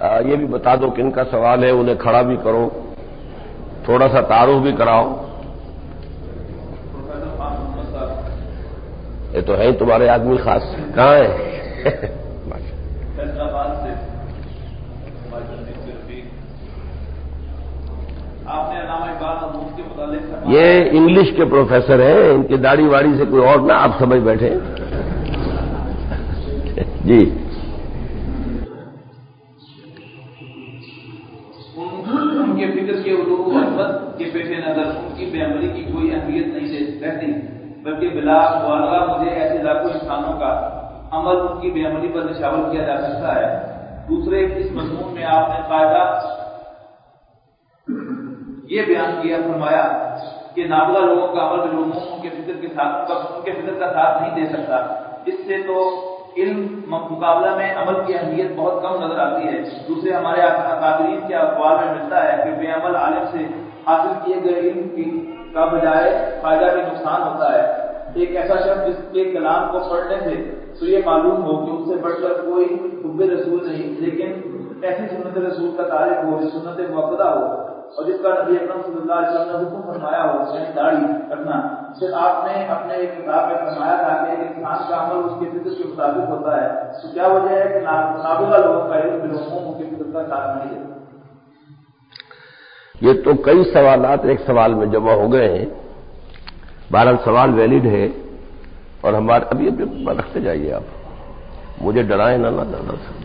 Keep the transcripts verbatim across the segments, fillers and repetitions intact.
آ, یہ بھی بتا دو کن کا سوال ہے، انہیں کھڑا بھی کرو، تھوڑا سا تعارف بھی کراؤ. یہ تو ہے تمہارے آدمی خاص. کہاں ہے؟ یہ انگلش کے پروفیسر ہیں، ان کی داڑھی واڑی سے کوئی اور نہ آپ سمجھ بیٹھے. جی ان کے فکر کے علوم حکمت کے پیش نظر ان کی بے عملی کی کوئی اہمیت نہیں رہتی، بلکہ بلا مبالغہ مجھے ایسے لاکھوں انسانوں کا عمل ان کی بے عملی پر نشاور کیا جا سکتا ہے. دوسرے اس مضمون میں آپ نے قاعدہ یہ بیان کیا فرمایا کہ نابغہ لوگوں کا عمل بالعموم ان کے فکر کے ساتھ ان کے فکر کا ساتھ نہیں دے سکتا. اس سے تو علم مقابلہ میں عمل کی اہمیت بہت کم نظر آتی ہے. دوسرے ہمارے اکابرین کے اقوال میں ملتا ہے کہ بے عمل عالم سے حاصل کیے گئے علم کی کا بجائے فائدہ کا نقصان ہوتا ہے. ایک ایسا شخص جس کے کلام کو پڑھنے سے تو یہ معلوم ہو کہ اس سے بڑھ کر کوئی حب رسول نہیں، لیکن ایسی سنت رسول کا تعلق ہو جو سنت موقدہ ہو اور جس کا نبی اکرم صلی اللہ علیہ وسلم نے حکم فرمایا ہو، یعنی داڑھی رکھنا. پھر آپ نے اپنے ایک کتاب میں فرمایا تھا کہ ایک انسان کا عمل اس کے فکر کے مطابق ہوتا ہے. تو کیا وجہ ہے کہ نابغہ لوگوں کا علم بالعموم ان کے فکر کا ساتھ نہیں دیتا؟ یہ تو کئی سوالات ایک سوال میں جمع ہو گئے ہیں. بہرحال سوال ویلڈ ہے اور ہمارے ابھی ابھی رکھتے جائیے آپ، مجھے ڈرائیں نہ نہ زیادہ سے.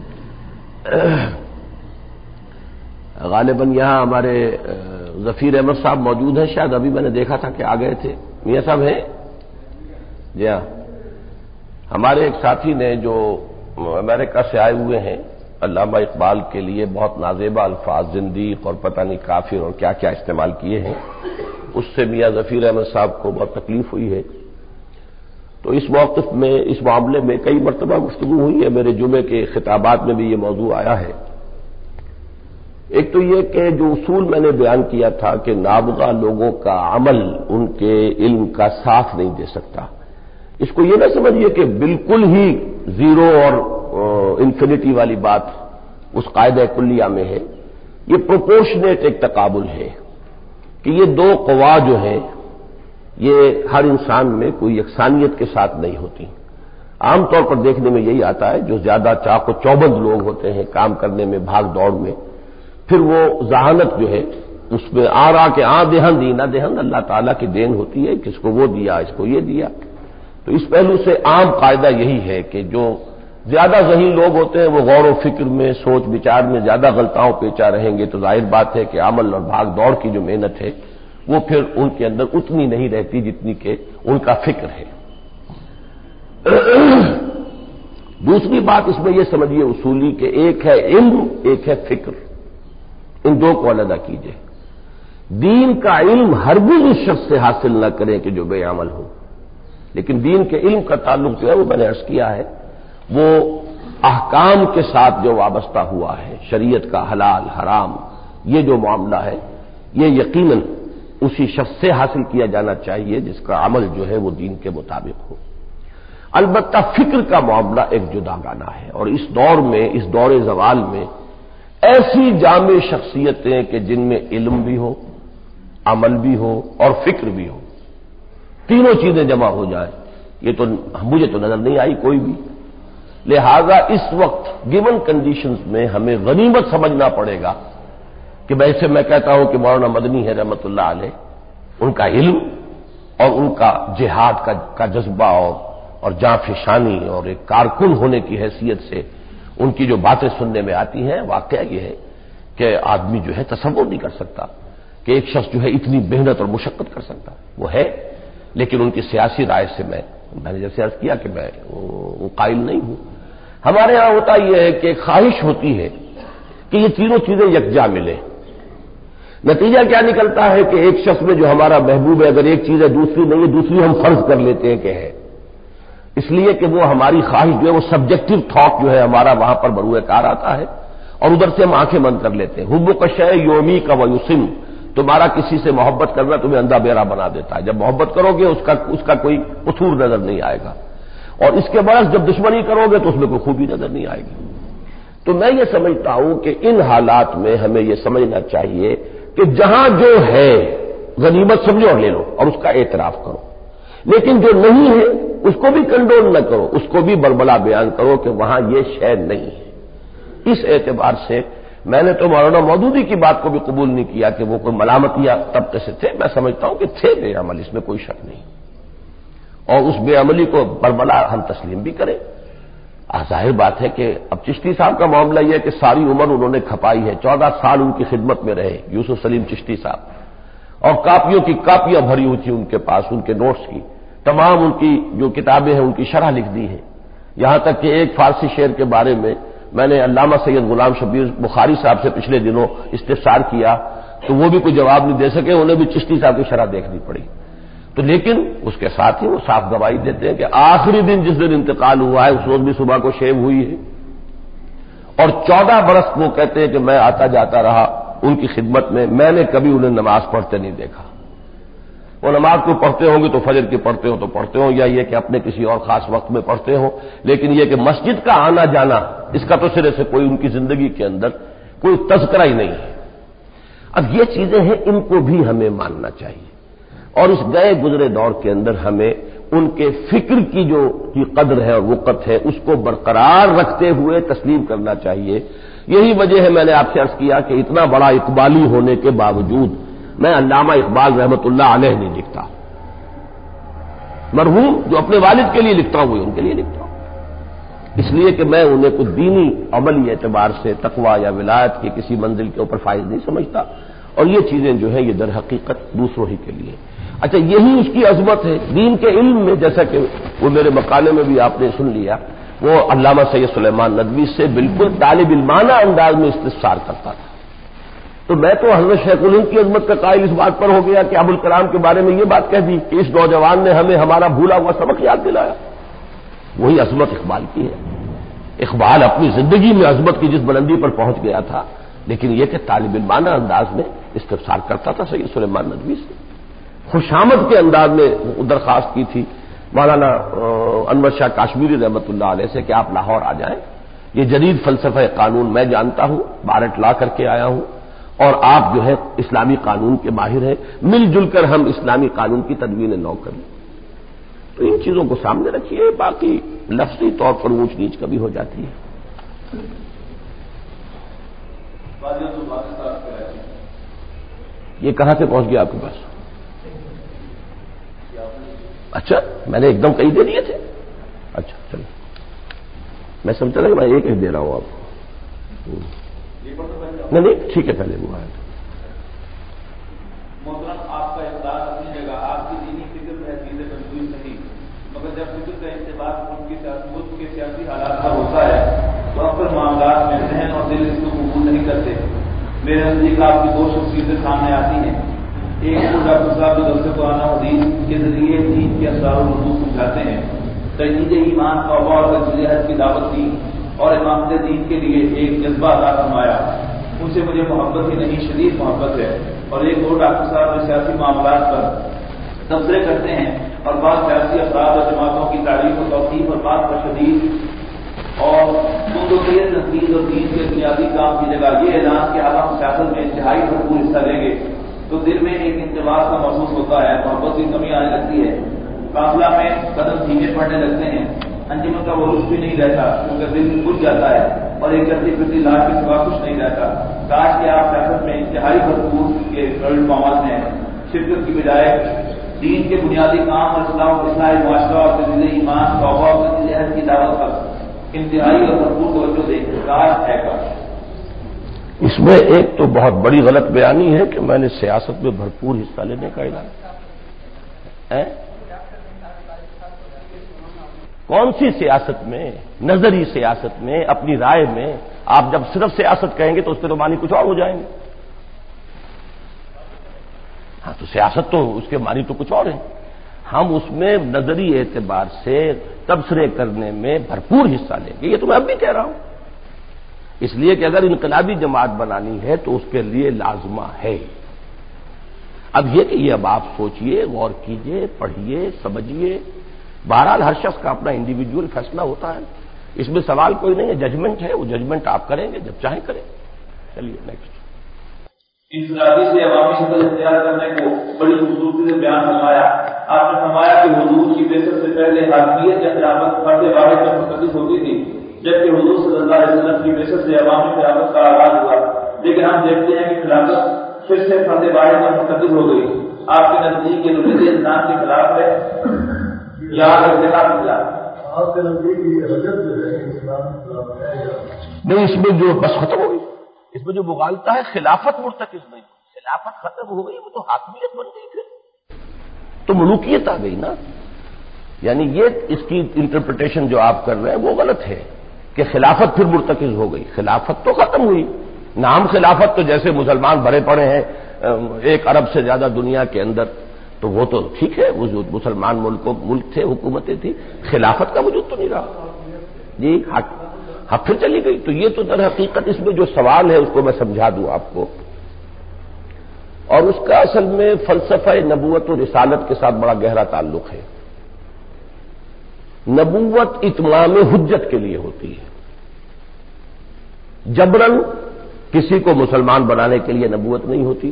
غالباً یہاں ہمارے ظفیر احمد صاحب موجود ہیں، شاید ابھی میں نے دیکھا تھا کہ آ گئے تھے. میاں صاحب ہیں؟ جی ہاں. ہمارے ایک ساتھی نے جو امریکہ سے آئے ہوئے ہیں، علامہ اقبال کے لیے بہت نازیبا الفاظ زندیق اور پتہ نہیں کافر اور کیا کیا استعمال کیے ہیں، اس سے میاں ظفیر احمد صاحب کو بہت تکلیف ہوئی ہے. تو اس موقف میں اس معاملے میں کئی مرتبہ گفتگو ہوئی ہے، میرے جمعے کے خطابات میں بھی یہ موضوع آیا ہے. ایک تو یہ کہ جو اصول میں نے بیان کیا تھا کہ نابغہ لوگوں کا عمل ان کے علم کا ساتھ نہیں دے سکتا، اس کو یہ نہ سمجھیے کہ بالکل ہی زیرو اور انفینٹی والی بات اس قاعدہ کلیہ میں ہے. یہ پروپورشنیٹ ایک تقابل ہے کہ یہ دو قوا جو ہیں یہ ہر انسان میں کوئی یکسانیت کے ساتھ نہیں ہوتی. عام طور پر دیکھنے میں یہی آتا ہے جو زیادہ چاق و چوبند لوگ ہوتے ہیں کام کرنے میں، بھاگ دوڑ میں، پھر وہ ذہانت جو ہے اس میں آ رہا کہ آ دہن دی نہ دہن اللہ تعالیٰ کی دین ہوتی ہے، کس کو وہ دیا اس کو یہ دیا. تو اس پہلو سے عام قاعدہ یہی ہے کہ جو زیادہ ذہین لوگ ہوتے ہیں وہ غور و فکر میں، سوچ بچار میں زیادہ غلطاؤں پیچا رہیں گے، تو ظاہر بات ہے کہ عمل اور بھاگ دوڑ کی جو محنت ہے وہ پھر ان کے اندر اتنی نہیں رہتی جتنی کہ ان کا فکر ہے. دوسری بات اس میں یہ سمجھیے اصولی کہ ایک ہے علم، ایک ہے فکر، ان دو کو علیحدہ کیجیے. دین کا علم ہرگز اس شخص سے حاصل نہ کریں کہ جو بے عمل ہو، لیکن دین کے علم کا تعلق جو ہے وہ میں نے عرض کیا ہے وہ احکام کے ساتھ جو وابستہ ہوا ہے، شریعت کا حلال حرام یہ جو معاملہ ہے یہ یقیناً اسی شخص سے حاصل کیا جانا چاہیے جس کا عمل جو ہے وہ دین کے مطابق ہو. البتہ فکر کا معاملہ ایک جدا گانا ہے، اور اس دور میں، اس دور زوال میں ایسی جامع شخصیتیں کہ جن میں علم بھی ہو، عمل بھی ہو اور فکر بھی ہو، تینوں چیزیں جمع ہو جائیں، یہ تو مجھے تو نظر نہیں آئی کوئی بھی. لہذا اس وقت گیون کنڈیشنز میں ہمیں غنیمت سمجھنا پڑے گا کہ ویسے میں کہتا ہوں کہ مولانا مدنی ہے رحمت اللہ علیہ، ان کا علم اور ان کا جہاد کا کا جذبہ اور اور جاں فشانی اور ایک کارکن ہونے کی حیثیت سے ان کی جو باتیں سننے میں آتی ہیں، واقعہ یہ ہے کہ آدمی جو ہے تصور نہیں کر سکتا کہ ایک شخص جو ہے اتنی محنت اور مشقت کر سکتا. وہ ہے، لیکن ان کی سیاسی رائے سے میں میں نے جیسے عرض کیا کہ میں وہ قائل نہیں ہوں. ہمارے ہاں ہوتا یہ ہے کہ خواہش ہوتی ہے کہ یہ تینوں چیزیں یکجا ملیں. نتیجہ کیا نکلتا ہے کہ ایک شخص میں جو ہمارا محبوب ہے اگر ایک چیز ہے دوسری نہیں ہے، دوسری ہم فرض کر لیتے ہیں کہ ہے، اس لیے کہ وہ ہماری خواہش جو ہے وہ سبجیکٹو تھاٹ جو ہے ہمارا وہاں پر بروئے کار آتا ہے اور ادھر سے ہم آنکھیں بند کر لیتے ہیں. حب کا شے یومی کا ویسم، تمہارا کسی سے محبت کرنا تمہیں اندھا بیرا بنا دیتا ہے. جب محبت کرو گے اس کا اس کا کوئی قصور نظر نہیں آئے گا، اور اس کے برعکس جب دشمنی کرو گے تو اس میں کوئی خوبی نظر نہیں آئے گی. تو میں یہ سمجھتا ہوں کہ ان حالات میں ہمیں یہ سمجھنا چاہیے کہ جہاں جو ہے غنیمت سمجھو اور لے لو اور اس کا اعتراف کرو، لیکن جو نہیں ہے اس کو بھی کنڈول نہ کرو، اس کو بھی بربلا بیان کرو کہ وہاں یہ شے نہیں ہے۔ اس اعتبار سے میں نے تو مولانا مودودی کی بات کو بھی قبول نہیں کیا کہ وہ کوئی ملامتیا طبقے سے تھے، میں سمجھتا ہوں کہ تھے بے عمل، اس میں کوئی شک نہیں، اور اس بے عملی کو بربلا ہم تسلیم بھی کریں۔ ظاہر بات ہے کہ اب چشتی صاحب کا معاملہ یہ ہے کہ ساری عمر انہوں نے کھپائی ہے، چودہ سال ان کی خدمت میں رہے یوسف سلیم چشتی صاحب، اور کاپیوں کی کاپیاں بھری ہوئی تھیں ان کے پاس، ان کے نوٹس کی تمام ان کی جو کتابیں ہیں ان کی شرح لکھ دی ہے، یہاں تک کہ ایک فارسی شعر کے بارے میں میں نے علامہ سید غلام شبیر بخاری صاحب سے پچھلے دنوں استفسار کیا تو وہ بھی کوئی جواب نہیں دے سکے، انہیں بھی چشتی صاحب کی شرح دیکھنی پڑی۔ تو لیکن اس کے ساتھ ہی وہ صاف گواہی دیتے ہیں کہ آخری دن جس دن انتقال ہوا ہے اس روز بھی صبح کو شیو ہوئی ہے، اور چودہ برس وہ کہتے ہیں کہ میں آتا جاتا رہا ان کی خدمت میں، میں نے کبھی انہیں نماز پڑھتے نہیں دیکھا۔ وہ نماز کو پڑھتے ہوں گے تو فجر کی پڑھتے ہوں تو پڑھتے ہوں، یا یہ کہ اپنے کسی اور خاص وقت میں پڑھتے ہوں، لیکن یہ کہ مسجد کا آنا جانا اس کا تو سرے سے کوئی ان کی زندگی کے اندر کوئی تذکرہ ہی نہیں ہے۔ اب یہ چیزیں ہیں، ان کو بھی ہمیں ماننا چاہیے، اور اس گئے گزرے دور کے اندر ہمیں ان کے فکر کی جو کی قدر ہے اور وقت ہے اس کو برقرار رکھتے ہوئے تسلیم کرنا چاہیے۔ یہی وجہ ہے میں نے آپ سے عرض کیا کہ اتنا بڑا اقبالی ہونے کے باوجود میں علامہ اقبال رحمۃ اللہ علیہ نہیں لکھتا، مرحوم جو اپنے والد کے لیے لکھتا ہوں ان کے لیے لکھتا ہوں، اس لیے کہ میں انہیں کچھ دینی عملی اعتبار سے تقویٰ یا ولایت کی کسی منزل کے اوپر فائز نہیں سمجھتا، اور یہ چیزیں جو ہیں یہ در حقیقت دوسروں ہی کے لیے۔ اچھا، یہی اس کی عظمت ہے دین کے علم میں، جیسا کہ وہ میرے مقالے میں بھی آپ نے سن لیا، وہ علامہ سید سلیمان ندوی سے بالکل طالب علمانہ انداز میں استفسار کرتا تھا، تو میں تو حضرت شیخ الہند کی عظمت کا قائل اس بات پر ہو گیا کہ ابوالکلام کے بارے میں یہ بات کہہ دی کہ اس نوجوان نے ہمیں ہمارا بھولا ہوا سبق یاد دلایا۔ وہی عظمت اقبال کی ہے، اقبال اپنی زندگی میں عظمت کی جس بلندی پر پہنچ گیا تھا، لیکن یہ کہ طالب علمانہ انداز میں استفسار کرتا تھا سید سلیمان ندوی سے، خوشامد کے انداز میں درخواست کی تھی مولانا انور شاہ کاشمیری رحمۃ اللہ علیہ سے کہ آپ لاہور آ جائیں، یہ جدید فلسفہ قانون میں جانتا ہوں، بارٹ لا کر کے آیا ہوں، اور آپ جو ہے اسلامی قانون کے ماہر ہیں، مل جل کر ہم اسلامی قانون کی تدوین نو کریں۔ تو ان چیزوں کو سامنے رکھیے، باقی لفظی طور پر اونچ نیچ کبھی ہو جاتی ہے۔ یہ کہاں سے پہنچ گیا آپ کے پاس؟ اچھا، میں نے ایک دم کئی دے دیے تھے، اچھا چلو، میں سمجھتا تھا کہ میں ایک ہی دے رہا ہوں آپ کو، نہیں نہیں ٹھیک ہے، پہلے وہ آیا تھا۔ محترم، آپ کا اقدار اپنی جگہ، آپ کی دینی فکر ہے چیزیں کنفیوز نہیں، مگر جب فکر کا انتباہ ملک کے ملک کے سیاسی حالات پر ہوتا ہے تو اکثر معاملات میں ذہن اور دل اس کو قبول نہیں کرتے۔ میرے نزدیک آپ کی دو شخصیتیں سامنے آتی ہیں، ایک وہ ڈاکٹر صاحب جو درس قرآن و حدیث کے ذریعے دین کے اسرار و رسوخ سمجھاتے ہیں، تجدید ایمان توبہ اور تجدید حج کی دعوت دی اور امامت دین کے لیے ایک جذبہ عطا فرمایا، ان سے مجھے محبت ہی نہیں شدید محبت ہے۔ اور ایک وہ ڈاکٹر صاحب جو سیاسی معاملات پر تبصرے کرتے ہیں اور بعض سیاسی افراد اور جماعتوں کی تعریف و توصیف اور بات پر شدید اور تیز تنقید اور دین کے بنیادی کام کی جگہ یہ اعلان کہ اب ہم سیاست میں انتہائی بھرپور حصہ لیں گے، تو دل میں ایک انتباہ کا محسوس ہوتا ہے، محبت کی کمی آنے لگتی ہے، قافلہ میں قدم دھیمے پڑنے لگتے ہیں، انجمن کا وہ لطف بھی نہیں رہتا کیونکہ دل بجھ جاتا ہے اور ایک چلتی پھرتی لاش کے سوا کچھ نہیں رہتا۔ کاش کہ آپ سیاست میں انتہائی بھرپور کے مقامات میں شرکت کی بجائے دین کے بنیادی کام اور اصلاح اصلاح معاشرہ اور تجدید ایمان توبہ اور تجدید حج کی دعوت پر انتہائی اور بھرپور توجہ دیں، کاش ہے کاش۔ اس میں ایک تو بہت بڑی غلط بیانی ہے کہ میں نے سیاست میں بھرپور حصہ لینے کا اعلان ہے۔ کون سی سیاست میں؟ نظری سیاست میں، اپنی رائے میں۔ آپ جب صرف سیاست کہیں گے تو اس کے تو معنی کچھ اور ہو جائیں گے۔ ہاں تو سیاست تو اس کے معنی تو کچھ اور ہے، ہم اس میں نظری اعتبار سے تبصرے کرنے میں بھرپور حصہ لیں گے، یہ تو میں اب بھی کہہ رہا ہوں، اس لیے کہ اگر انقلابی جماعت بنانی ہے تو اس کے لیے لازمہ ہے۔ اب یہ کہ یہ اب آپ سوچئے، غور کیجئے، پڑھیے، سمجھیے، بہرحال ہر شخص کا اپنا انڈیویجول فیصلہ ہوتا ہے، اس میں سوال کوئی نہیں ہے، ججمنٹ ہے، وہ ججمنٹ آپ کریں گے جب چاہیں کریں. چلیے نیکسٹ. انفرادی سے عوامی شکل اختیار کرنے کو بڑی خوبصورتی سے بیان فرمایا. آپ نے فرمایا کہ حضور کی بعثت سے پہلے حاکمیت یا خلافت فرد واحد پر منتخب ہوتی تھی، جبکہ حضور صلی اللہ علیہ وسلم کی بعثت سے عوامی خلافت کا آغاز ہوا. لیکن ہم دیکھتے ہیں کہ خلافت پھر سے فرد واحد پر منتخب ہو گئی. آپ کے نزدیک یہ نظریہ انسان کے خلاف ہے یا ارتقاء کے خلاف؟ آپ کے نزدیک یہ حجت جو ہے اسلام کے خلاف ہے یا نہیں؟ اس میں جو بس ختم ہو گئی، اس میں جو مغالطہ ہے خلافت مرتکز نہیں، خلافت ختم ہو گئی، وہ تو حاکمیت بن گئی، پھر تو ملوکیت آ گئی نا. یعنی یہ اس کی انٹرپریٹیشن جو آپ کر رہے ہیں وہ غلط ہے کہ خلافت پھر مرتکز ہو گئی. خلافت تو ختم ہوئی، نام خلافت تو جیسے مسلمان بھرے پڑے ہیں ایک ارب سے زیادہ دنیا کے اندر، تو وہ تو ٹھیک ہے، وہ جو مسلمان ملکوں ملک تھے، حکومتیں تھیں، خلافت کا وجود تو نہیں رہا. جی ہاں پھر چلی گئی. تو یہ تو در حقیقت اس میں جو سوال ہے اس کو میں سمجھا دوں آپ کو، اور اس کا اصل میں فلسفہ نبوت و رسالت کے ساتھ بڑا گہرا تعلق ہے. نبوت اتمام حجت کے لیے ہوتی ہے. جبرن کسی کو مسلمان بنانے کے لیے نبوت نہیں ہوتی.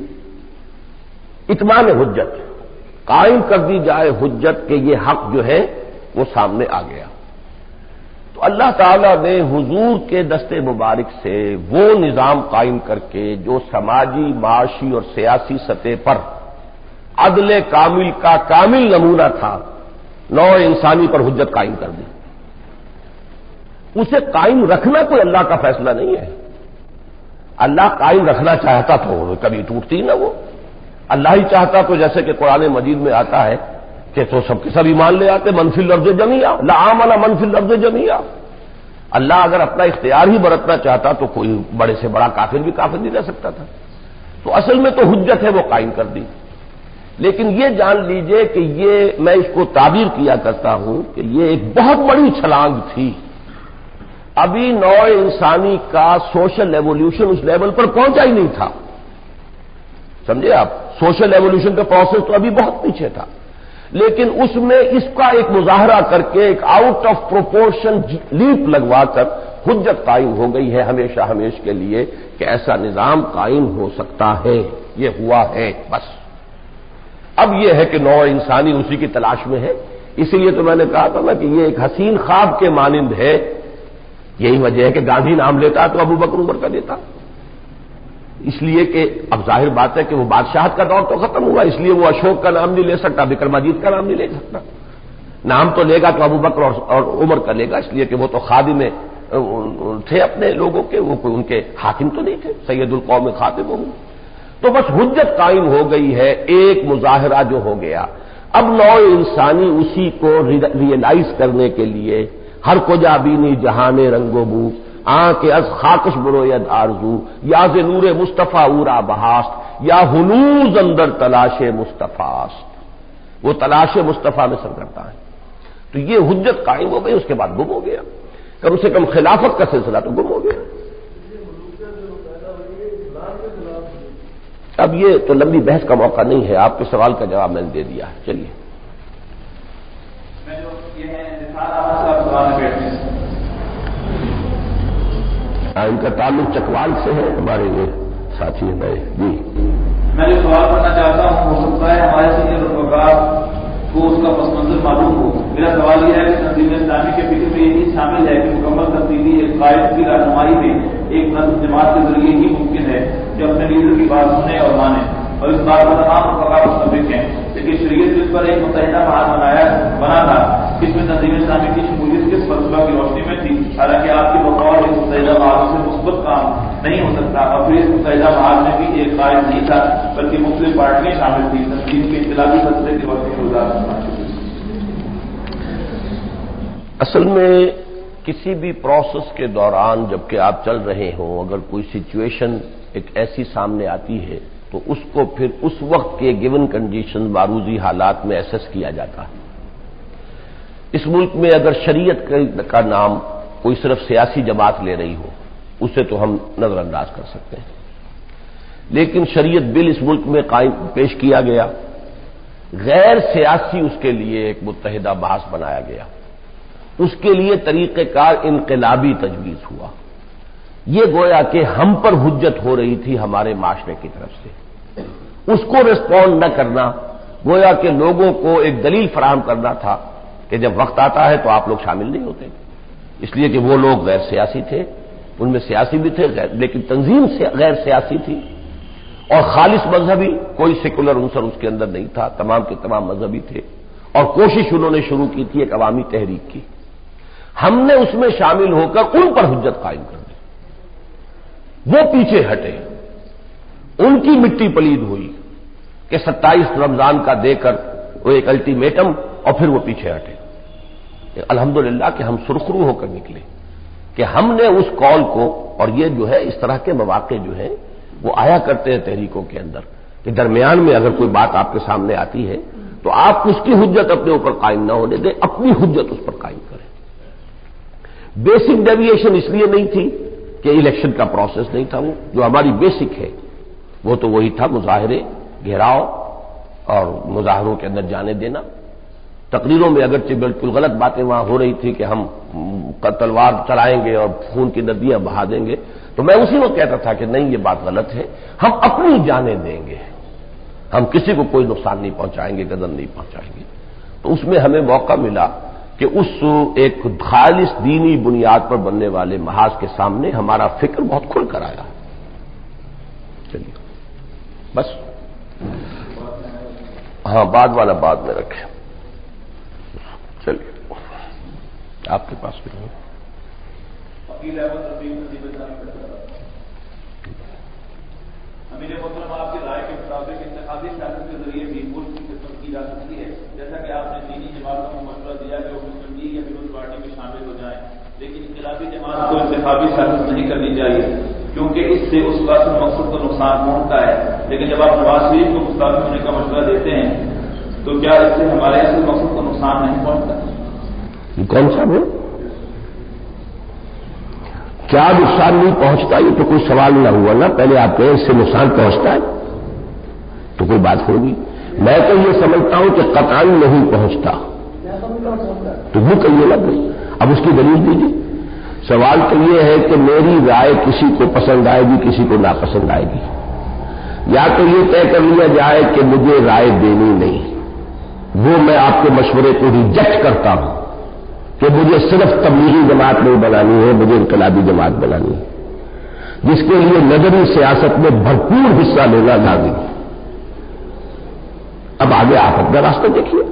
اتمام حجت، قائم کر دی جائے حجت کہ یہ حق جو ہے وہ سامنے آ گیا. تو اللہ تعالیٰ نے حضور کے دست مبارک سے وہ نظام قائم کر کے جو سماجی، معاشی اور سیاسی سطح پر عدل کامل کا کامل نمونہ تھا، نوع انسانی پر حجت قائم کر دی. اسے قائم رکھنا کوئی اللہ کا فیصلہ نہیں ہے. اللہ قائم رکھنا چاہتا تو کبھی ٹوٹتی نہ وہ. اللہ ہی چاہتا تو جیسے کہ قرآن مجید میں آتا ہے کہ تو سب کے سب ایمان لے آتے، من فی الارض جمیعا لآمن من فی الارض جمیعا. اللہ اگر اپنا اختیار ہی برتنا چاہتا تو کوئی بڑے سے بڑا کافر بھی کافر نہیں رہ سکتا تھا. تو اصل میں تو حجت ہے وہ قائم کر دی. لیکن یہ جان لیجئے کہ یہ میں اس کو تعبیر کیا کرتا ہوں کہ یہ ایک بہت بڑی چھلانگ تھی. ابھی نوع انسانی کا سوشل ایوولوشن اس لیول پر پہنچا ہی نہیں تھا. سمجھے آپ؟ سوشل ایوولوشن کا پروسیس تو ابھی بہت پیچھے تھا، لیکن اس میں اس کا ایک مظاہرہ کر کے ایک آؤٹ آف پروپورشن لیپ لگوا کر حجت قائم ہو گئی ہے ہمیشہ ہمیش کے لیے کہ ایسا نظام قائم ہو سکتا ہے. یہ ہوا ہے بس. اب یہ ہے کہ نوع انسانی اسی کی تلاش میں ہے. اسی لیے تو میں نے کہا تھا نا کہ یہ ایک حسین خواب کے مانند ہے. یہی وجہ ہے کہ گاندھی نام لیتا تو ابو بکر عمر کا لیتا، اس لیے کہ اب ظاہر بات ہے کہ وہ بادشاہت کا دور تو ختم ہوا، اس لیے وہ اشوک کا نام نہیں لے سکتا، وکرماجیت کا نام نہیں لے سکتا. نام تو لے گا تو ابو بکر اور عمر کا لے گا، اس لیے کہ وہ تو خادم تھے اپنے لوگوں کے، وہ کوئی ان کے حاکم تو نہیں تھے، سید القوم خاتم ہوں. تو بس حجت قائم ہو گئی ہے، ایک مظاہرہ جو ہو گیا. اب نوع انسانی اسی کو ریئلائز کرنے کے لیے ہر کو جا بینی جہان رنگ و بو آنکھ از خاکش بروید آرزو یا ز نور مصطفیٰ اورا بہاست یا ہنوز اندر تلاش مصطفیٰست. وہ تلاش مصطفیٰ میں سرگرداں ہے. تو یہ حجت قائم ہو گئی، اس کے بعد گم ہو گیا. کم سے کم خلافت کا سلسلہ تو گم ہو گیا. اب یہ تو لمبی بحث کا موقع نہیں ہے، آپ کے سوال کا جواب میں نے دے دیا ہے. چلیے ان کا تعلق چکوال سے ہے، ہمارے یہ ساتھی ہیں نئے. جی میں جو سوال کرنا چاہتا ہوں ہو سکتا ہے ہمارے سینئر رفقا کو اس کا پس منظر معلوم ہو. میرا سوال یہ ہے کہ تنظیم اسلامی کے فکر میں یہ چیز شامل ہے کہ مکمل تبدیلی ایک قائد کی رہنمائی میں ایک نظم جماعت کے ذریعے ہی ممکن ہے کہ اپنے لیڈر کی بات سنیں اور مانیں، اور اس بات پر تمام رفقا متفق ہیں. لیکن شریعت جس پر ایک متحدہ محل بنایا بنا تھا، اس میں تنظیم اسلامی کی شمولیت کس فلسفہ کی روشنی میں تھی؟ حالانکہ آپ کے بقول ایک متحدہ محل سے مثبت کام نہیں ہو سکتا، اور پھر اس متحدہ محل میں بھی ایک قائد نہیں تھا بلکہ مختلف پارٹیاں شامل تھیں. تنظیم کے انقلابی فلسفے کی روشنی میں گزار. اصل میں کسی بھی پروسیس کے دوران جبکہ آپ چل رہے ہوں، اگر کوئی سچویشن ایک ایسی سامنے آتی ہے تو اس کو پھر اس وقت کے گیون کنڈیشن معروضی حالات میں ایسس کیا جاتا ہے. اس ملک میں اگر شریعت کا نام کوئی صرف سیاسی جماعت لے رہی ہو اسے تو ہم نظر انداز کر سکتے ہیں، لیکن شریعت بل اس ملک میں قائم پیش کیا گیا، غیر سیاسی اس کے لیے ایک متحدہ بحث بنایا گیا. اس کے لیے طریقہ کار انقلابی تجویز ہوا. یہ گویا کہ ہم پر حجت ہو رہی تھی ہمارے معاشرے کی طرف سے، اس کو ریسپونڈ نہ کرنا گویا کہ لوگوں کو ایک دلیل فراہم کرنا تھا کہ جب وقت آتا ہے تو آپ لوگ شامل نہیں ہوتے، اس لیے کہ وہ لوگ غیر سیاسی تھے، ان میں سیاسی بھی تھے لیکن تنظیم سے غیر سیاسی تھی، اور خالص مذہبی، کوئی سیکولر عنصر اس کے اندر نہیں تھا، تمام کے تمام مذہبی تھے، اور کوشش انہوں نے شروع کی تھی ایک عوامی تحریک کی. ہم نے اس میں شامل ہو کر ان پر حجت قائم کر دی، وہ پیچھے ہٹے، ان کی مٹی پلید ہوئی کہ ستائیس رمضان کا دے کر وہ ایک الٹیمیٹم، اور پھر وہ پیچھے ہٹے. الحمدللہ کہ ہم سرخرو ہو کر نکلے کہ ہم نے اس کال کو، اور یہ جو ہے اس طرح کے مواقع جو ہیں وہ آیا کرتے ہیں تحریکوں کے اندر کہ درمیان میں اگر کوئی بات آپ کے سامنے آتی ہے تو آپ اس کی حجت اپنے اوپر قائم نہ ہونے دیں، اپنی حجت اس پر قائم کریں. بیسک ڈیویشن اس لیے نہیں تھی کہ الیکشن کا پروسیس نہیں تھا، وہ جو ہماری بیسک ہے وہ تو وہی تھا، مظاہرے، گھیراؤ اور مظاہروں کے اندر جانے دینا. تقریروں میں اگرچہ بالکل غلط باتیں وہاں ہو رہی تھی کہ ہم تلوار چلائیں گے اور خون کی ندیاں بہا دیں گے، تو میں اسی وقت کہتا تھا کہ نہیں، یہ بات غلط ہے، ہم اپنی جانیں دیں گے، ہم کسی کو کوئی نقصان نہیں پہنچائیں گے، غضب نہیں پہنچائیں گے. تو اس میں ہمیں موقع ملا کہ اس ایک خالص دینی بنیاد پر بننے والے محاذ کے سامنے ہمارا فکر بہت کھل کر آیا. چلیے بس، ہاں بعد والا بعد میں رکھیں. چلیے آپ کے پاس بھی امیر محترم، آپ کی رائے کے مطابق انتخابی سیاست کے ذریعے بھی ملک کی خدمت کی جا سکتی ہے، جیسا کہ آپ نے دینی جماعتوں کو مشورہ دیا کہ وہ مسلم لیگ یا پیپلز پارٹی میں شامل ہو جائیں، لیکن انقلابی جماعت کو انتخابی سیاست نہیں کرنی چاہیے کیونکہ اس سے اس کا اصل مقصد کو نقصان پہنچتا ہے. لیکن جب آپ نواز شریف کو مستقبل ہونے کا مشورہ دیتے ہیں تو کیا اس سے ہمارے اصل مقصد کو نقصان نہیں پہنچتا؟ کون سا ہے؟ کیا نقصان نہیں پہنچتا؟ یہ تو کوئی سوال نہ ہوا نا. پہلے آپ کہیں اس سے نقصان پہنچتا ہے تو کوئی بات ہوگی. میں تو یہ سمجھتا ہوں کہ قطعاً نہیں پہنچتا، تو وہ کہیے نا بھائی، اب اس کی دلیل دیجیے. سوال تو یہ ہے کہ میری رائے کسی کو پسند آئے گی، کسی کو ناپسند آئے گی، یا تو یہ طے کر لیا جائے کہ مجھے رائے دینی نہیں، وہ میں آپ کے مشورے کو ریجیکٹ کرتا ہوں کہ مجھے صرف تبلیغی جماعت نہیں بنانی ہے، مجھے انقلابی جماعت بنانی ہے جس کے لیے نظری سیاست میں بھرپور حصہ لینا لازم. اب آگے آپ اپنا راستہ دیکھیے.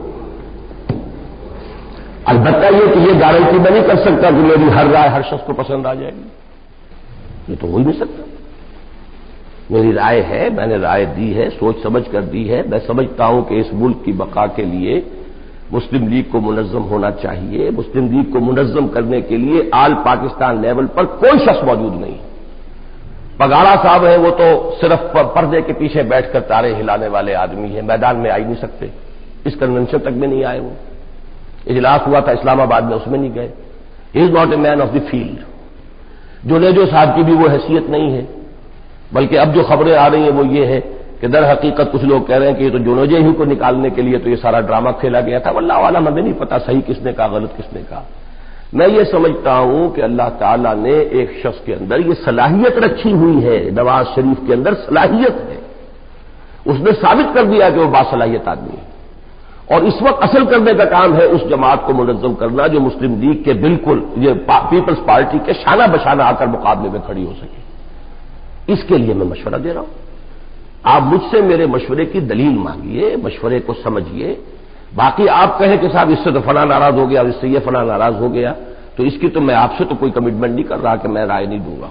البتہ یہ کہ یہ گارنٹی میں نہیں کر سکتا کہ میری ہر رائے ہر شخص کو پسند آ جائے گی، یہ تو ہو ہی نہیں سکتا. میری رائے ہے، میں نے رائے دی ہے، سوچ سمجھ کر دی ہے. میں سمجھتا ہوں کہ اس ملک کی بقا کے لیے مسلم لیگ کو منظم ہونا چاہیے. مسلم لیگ کو منظم کرنے کے لیے آل پاکستان لیول پر کوئی شخص موجود نہیں. پگاڑا صاحب ہیں، وہ تو صرف پردے کے پیچھے بیٹھ کر تارے ہلانے والے آدمی ہیں، میدان میں آ ہی نہیں سکتے. اس کنونشن تک میں نہیں آئے. وہ اجلاس ہوا تھا اسلام آباد میں، اس میں نہیں گئے. He is not a man of the field. Junejo صاحب کی بھی وہ حیثیت نہیں ہے. بلکہ اب جو خبریں آ رہی ہیں وہ یہ ہے کہ در حقیقت کچھ لوگ کہہ رہے ہیں کہ یہ تو جونوجے ہی کو نکالنے کے لیے تو یہ سارا ڈرامہ کھیلا گیا تھا. واللہ عالم، ہمیں نہیں پتا صحیح کس نے کہا، غلط کس نے کہا. میں یہ سمجھتا ہوں کہ اللہ تعالیٰ نے ایک شخص کے اندر یہ صلاحیت رکھی ہوئی ہے. نواز شریف کے اندر صلاحیت ہے، اس نے ثابت کر دیا کہ وہ باصلاحیت آدمی ہے. اور اس وقت اصل کرنے کا کام ہے اس جماعت کو منظم کرنا جو مسلم لیگ کے بالکل یہ پیپلز پارٹی کے شانہ بشانہ آ کر مقابلے میں کھڑی ہو سکے. اس کے لیے میں مشورہ دے رہا ہوں. آپ مجھ سے میرے مشورے کی دلیل مانگیے، مشورے کو سمجھیے. باقی آپ کہیں کہ صاحب اس سے تو فلاں ناراض ہو گیا، اس سے یہ فلاں ناراض ہو گیا، تو اس کی تو میں آپ سے تو کوئی کمٹمنٹ نہیں کر رہا کہ میں رائے نہیں دوں گا.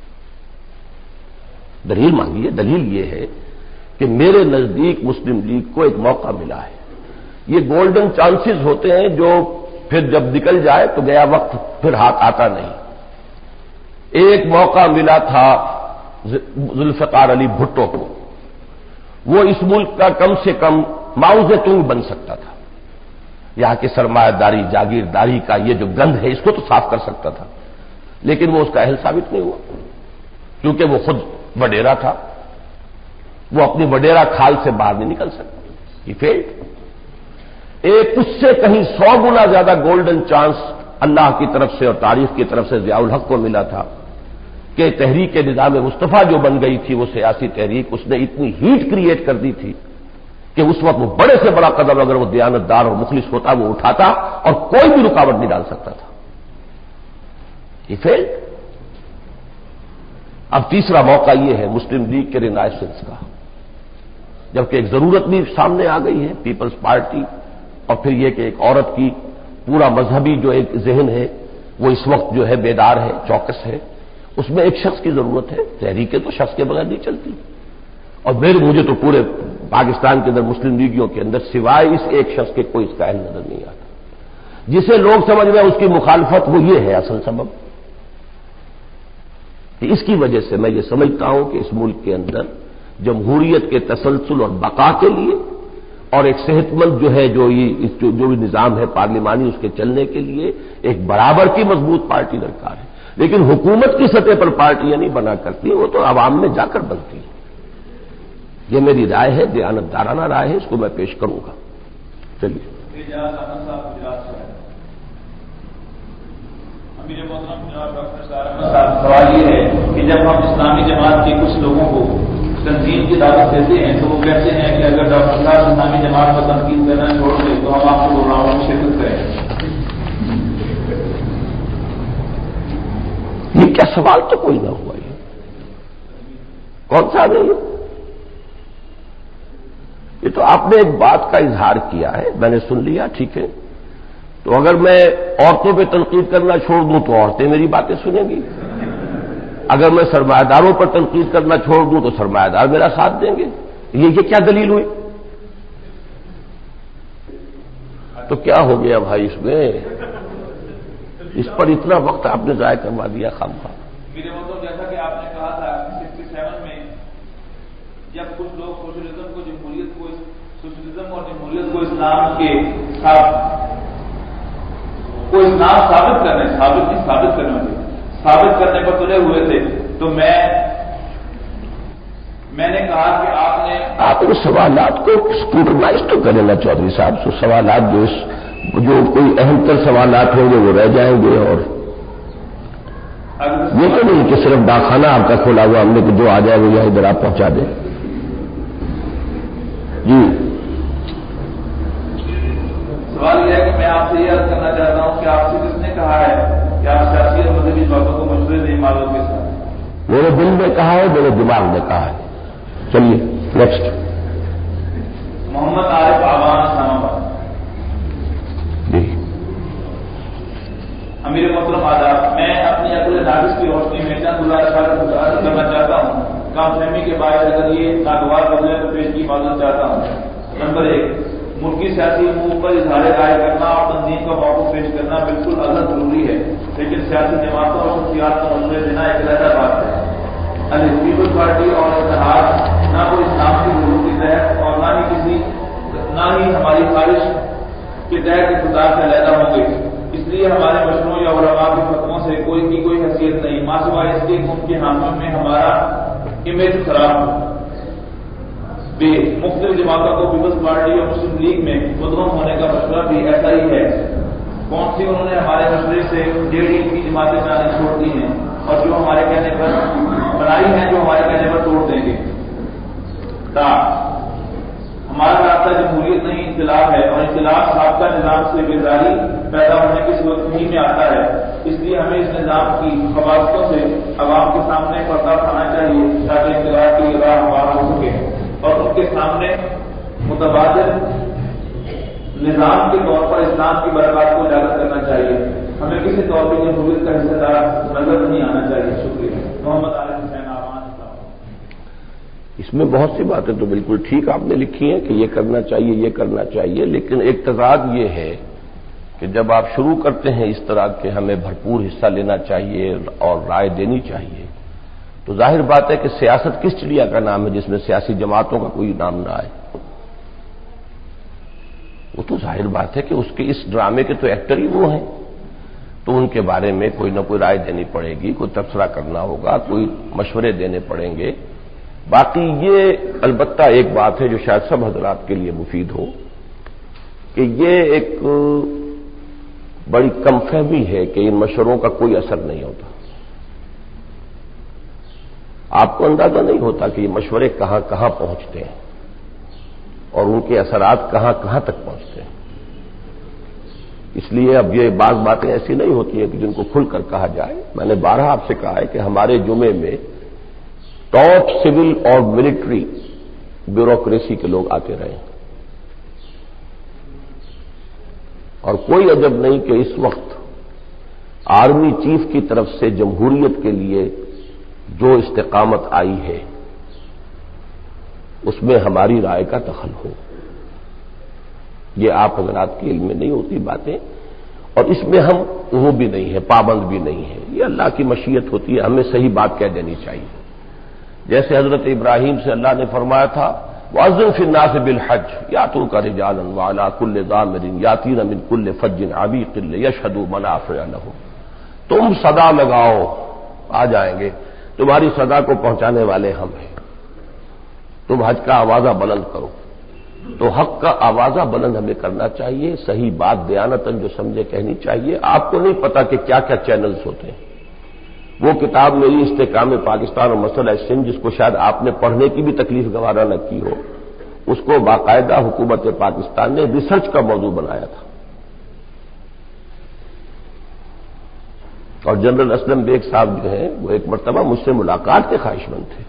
دلیل مانگیے. دلیل یہ ہے کہ میرے نزدیک مسلم لیگ کو ایک موقع ملا ہے. یہ گولڈن چانسز ہوتے ہیں جو پھر جب نکل جائے تو گیا وقت پھر ہاتھ آتا نہیں. ایک موقع ملا تھا ذوالفقار علی بھٹو کو، وہ اس ملک کا کم سے کم ماؤ زیتونگ بن سکتا تھا. یہاں کی سرمایہ داری، جاگیرداری کا یہ جو گند ہے اس کو تو صاف کر سکتا تھا، لیکن وہ اس کا اہل ثابت نہیں ہوا کیونکہ وہ خود وڈیرا تھا. وہ اپنی وڈیرا کھال سے باہر نہیں نکل سکتا. یہ فیلڈ. ایک اس سے کہیں سو گنا زیادہ گولڈن چانس اللہ کی طرف سے اور تاریخ کی طرف سے ضیاء الحق کو ملا تھا کہ تحریک نظام مصطفیٰ جو بن گئی تھی وہ سیاسی تحریک، اس نے اتنی ہیٹ کریٹ کر دی تھی کہ اس وقت وہ بڑے سے بڑا قدم اگر وہ دیانتدار اور مخلص ہوتا وہ اٹھاتا اور کوئی بھی رکاوٹ نہیں ڈال سکتا تھا. یہ فیل. اب تیسرا موقع یہ ہے مسلم لیگ کے رینائسنس کا، جبکہ ایک ضرورت بھی سامنے آ گئی ہے پیپلز پارٹی، اور پھر یہ کہ ایک عورت کی پورا مذہبی جو ایک ذہن ہے وہ اس وقت جو ہے بیدار ہے، چوکس ہے. اس میں ایک شخص کی ضرورت ہے. تحریکیں تو شخص کے بغیر نہیں چلتی، اور میرے مجھے تو پورے پاکستان کے اندر مسلم لیگیوں کے اندر سوائے اس ایک شخص کے کوئی اس کا اہل نظر نہیں آتا. جسے لوگ سمجھ رہے ہیں اس کی مخالفت، وہ یہ ہے اصل سبب. اس کی وجہ سے میں یہ سمجھتا ہوں کہ اس ملک کے اندر جمہوریت کے تسلسل اور بقا کے لیے اور ایک صحت مند جو ہے جو یہ جو, جو بھی نظام ہے پارلیمانی اس کے چلنے کے لیے ایک برابر کی مضبوط پارٹی درکار ہے. لیکن حکومت کی سطح پر پارٹیاں نہیں بنا کرتی، وہ تو عوام میں جا کر بنتی ہے. یہ میری رائے ہے، دیانتدارانہ رائے ہے، اس کو میں پیش کروں گا. چلیے. سوال یہ ہے کہ جب ہم اسلامی جماعت کے کچھ لوگوں کو تنظیم کی دعوت دیتے ہیں تو وہ کہتے ہیں کہ اگر ڈاکٹر صاحب اسلامی جماعت کو تنقید کرنا چھوڑ دیں تو ہم آپ کو پروگراموں میں شرکت کریں. یہ کیا سوال تو کوئی نہ ہوا. یہ کون سا ہے؟ یہ تو آپ نے ایک بات کا اظہار کیا ہے، میں نے سن لیا، ٹھیک ہے. تو اگر میں عورتوں پہ تنقید کرنا چھوڑ دوں تو عورتیں میری باتیں سنیں گی. اگر میں سرمایہ داروں پر تنقید کرنا چھوڑ دوں تو سرمایہ دار میرا ساتھ دیں گے. یہ یہ کیا دلیل ہوئی؟ تو کیا ہو گیا بھائی اس میں؟ اس پر اتنا وقت آپ نے ضائع کروا دیا خامخواہ. میرے مطلب جیسا کہ آپ نے کہا تھا سکسٹی سیون میں جب کچھ لوگ سوشلزم کو جمہوریت کو سوشلزم اور جمہوریت کو اسلام کے ساتھ کو اسلام ثابت کرنے ثابت نہیں ثابت کرنے والے ثابت کرنے پر تلے ہوئے تھے تو میں میں نے کہا کہ آپ نے آپ ان سوالات کو اسکروٹنائز تو کریں نا چودھری صاحب. سو سوالات جو اس جو کوئی اہم تر سوالات ہوں گے وہ رہ جائیں گے. اور یہ تو نہیں کہ صرف ڈاکخانہ آپ کا کھولا ہوا ہم نے کہ جو آ جائے وہ یہاں ادھر آپ پہنچا دیں. جی سوال یہ ہے کہ میں آپ سے یہ عرض کرنا چاہتا ہوں کہ آپ سے کس نے کہا ہے کہ آپ سیاسی اور مذہبی باتوں کو مشورے دیں معلوم کے ساتھ؟ میرے دل میں کہا ہے، میرے دماغ میں کہا ہے. چلیے نیکسٹ. محمد عارف آوان اسلام آباد. جی امیر محترم آداب، میں اپنی عقل ناقص کی روشنی میں چند گزارشات کرنا چاہتا ہوں. کام فہمی کے باعث اگر یہ ناگوار بدلے تو پیش کی معذرت چاہتا ہوں. نمبر ایک، ملکی سیاسی امور پر اظہار رائے کرنا اور تنظیم کا موقف پیش کرنا بالکل الگ ضروری ہے، لیکن سیاسی جماعتوں اور شخصیات کو مشورے دینا ایک علیحدہ بات ہے. پیپلز پارٹی اور اتحاد نہ کوئی اسلام کی ضرورت کے تحت اور نہ ہی کسی نہ ہی ہماری خواہش کے تحت اقتدار سے علیحدہ ہوں گے. اس لیے ہمارے مشوروں یا علماء کے فتووں سے کوئی کی کوئی حیثیت نہیں، ماں سوائے اس کے ان کے حامیوں میں ہمارا امیج خراب ہو. بے مختلف جماعتوں کو پیپلز پارٹی اور مسلم لیگ میں مدغم ہونے کا مشورہ بھی ایسا ہی ہے. کون سی انہوں نے ہمارے مشورے سے ڈیڑھ انچ کی جماعتیں بنانے چھوڑ دی ہیں اور جو ہمارے کہنے پر بنائی ہیں جو ہمارے کہنے پر توڑ دیں گے. ہمارا راستہ جمہوریت نہیں انقلاب ہے، اور انقلاب سابقہ نظام سے بیزاری پیدا ہونے کی صورت ہی میں آتا ہے. اس لیے ہمیں اس نظام کی خباستوں سے عوام کے سامنے پردہ اٹھانا چاہیے تاکہ انقلاب کی راہ ہموار ہو سکے اور ان کے سامنے متبادل نظام کے طور پر اسلام کی برکات کو اجاگر کرنا چاہیے. ہمیں کسی طور پر جمہوریت کا حصہ دار نظر نہیں آنا چاہیے. شکریہ. محمد عارف حسین آوان. اس میں بہت سی باتیں تو بالکل ٹھیک آپ نے لکھی ہیں کہ یہ کرنا چاہیے یہ کرنا چاہیے، لیکن ایک تضاد یہ ہے کہ جب آپ شروع کرتے ہیں اس طرح کے ہمیں بھرپور حصہ لینا چاہیے اور رائے دینی چاہیے تو ظاہر بات ہے کہ سیاست کس چڑیا کا نام ہے جس میں سیاسی جماعتوں کا کوئی نام نہ آئے. وہ تو ظاہر بات ہے کہ اس کے اس ڈرامے کے تو ایکٹر ہی وہ ہیں، تو ان کے بارے میں کوئی نہ کوئی رائے دینی پڑے گی، کوئی تبصرہ کرنا ہوگا، کوئی مشورے دینے پڑیں گے. باقی یہ البتہ ایک بات ہے جو شاید سب حضرات کے لیے مفید ہو کہ یہ ایک بڑی کم فہمی ہے کہ ان مشوروں کا کوئی اثر نہیں ہوتا. آپ کو اندازہ نہیں ہوتا کہ یہ مشورے کہاں کہاں پہنچتے ہیں اور ان کے اثرات کہاں کہاں تک پہنچتے ہیں. اس لیے اب یہ بعض باتیں ایسی نہیں ہوتی ہیں کہ جن کو کھل کر کہا جائے. میں نے بارہا آپ سے کہا ہے کہ ہمارے جمعے میں ٹاپ سول اور ملٹری بیوروکریسی کے لوگ آتے رہے اور کوئی عجب نہیں کہ اس وقت آرمی چیف کی طرف سے جمہوریت کے لیے جو استقامت آئی ہے اس میں ہماری رائے کا دخل ہو. یہ آپ حضرات کے علم میں نہیں ہوتی باتیں اور اس میں ہم وہ بھی نہیں ہے، پابند بھی نہیں ہے. یہ اللہ کی مشیت ہوتی ہے، ہمیں صحیح بات کہہ دینی چاہیے. جیسے حضرت ابراہیم سے اللہ نے فرمایا تھا وَأَذِّن فِي النَّاسِ بِالْحَجِّ يَأْتُوكَ رِجَالًا وَعَلَىٰ كُلِّ ضَامِرٍ يَأْتِينَ مِنْ كُلِّ فَجٍّ عَمِيقٍ لِيَشْهَدُوا مَنَافِعَ لَهُمْ. تم صدا لگاؤ، آ جائیں گے. تمہاری صدا کو پہنچانے والے ہم ہیں. تم حج کا آوازہ بلند کرو. تو حق کا آوازہ بلند ہمیں کرنا چاہیے، صحیح بات دیانتاً جو سمجھے کہنی چاہیے. آپ کو نہیں پتا کہ کیا کیا چینلز ہوتے ہیں. وہ کتاب میری استحکام پاکستان اور مسئلہ سندھ جس کو شاید آپ نے پڑھنے کی بھی تکلیف گوارا نہ کی ہو، اس کو باقاعدہ حکومت پاکستان نے ریسرچ کا موضوع بنایا تھا. اور جنرل اسلم بیگ صاحب جو ہیں وہ ایک مرتبہ مجھ سے ملاقات کے خواہش مند تھے.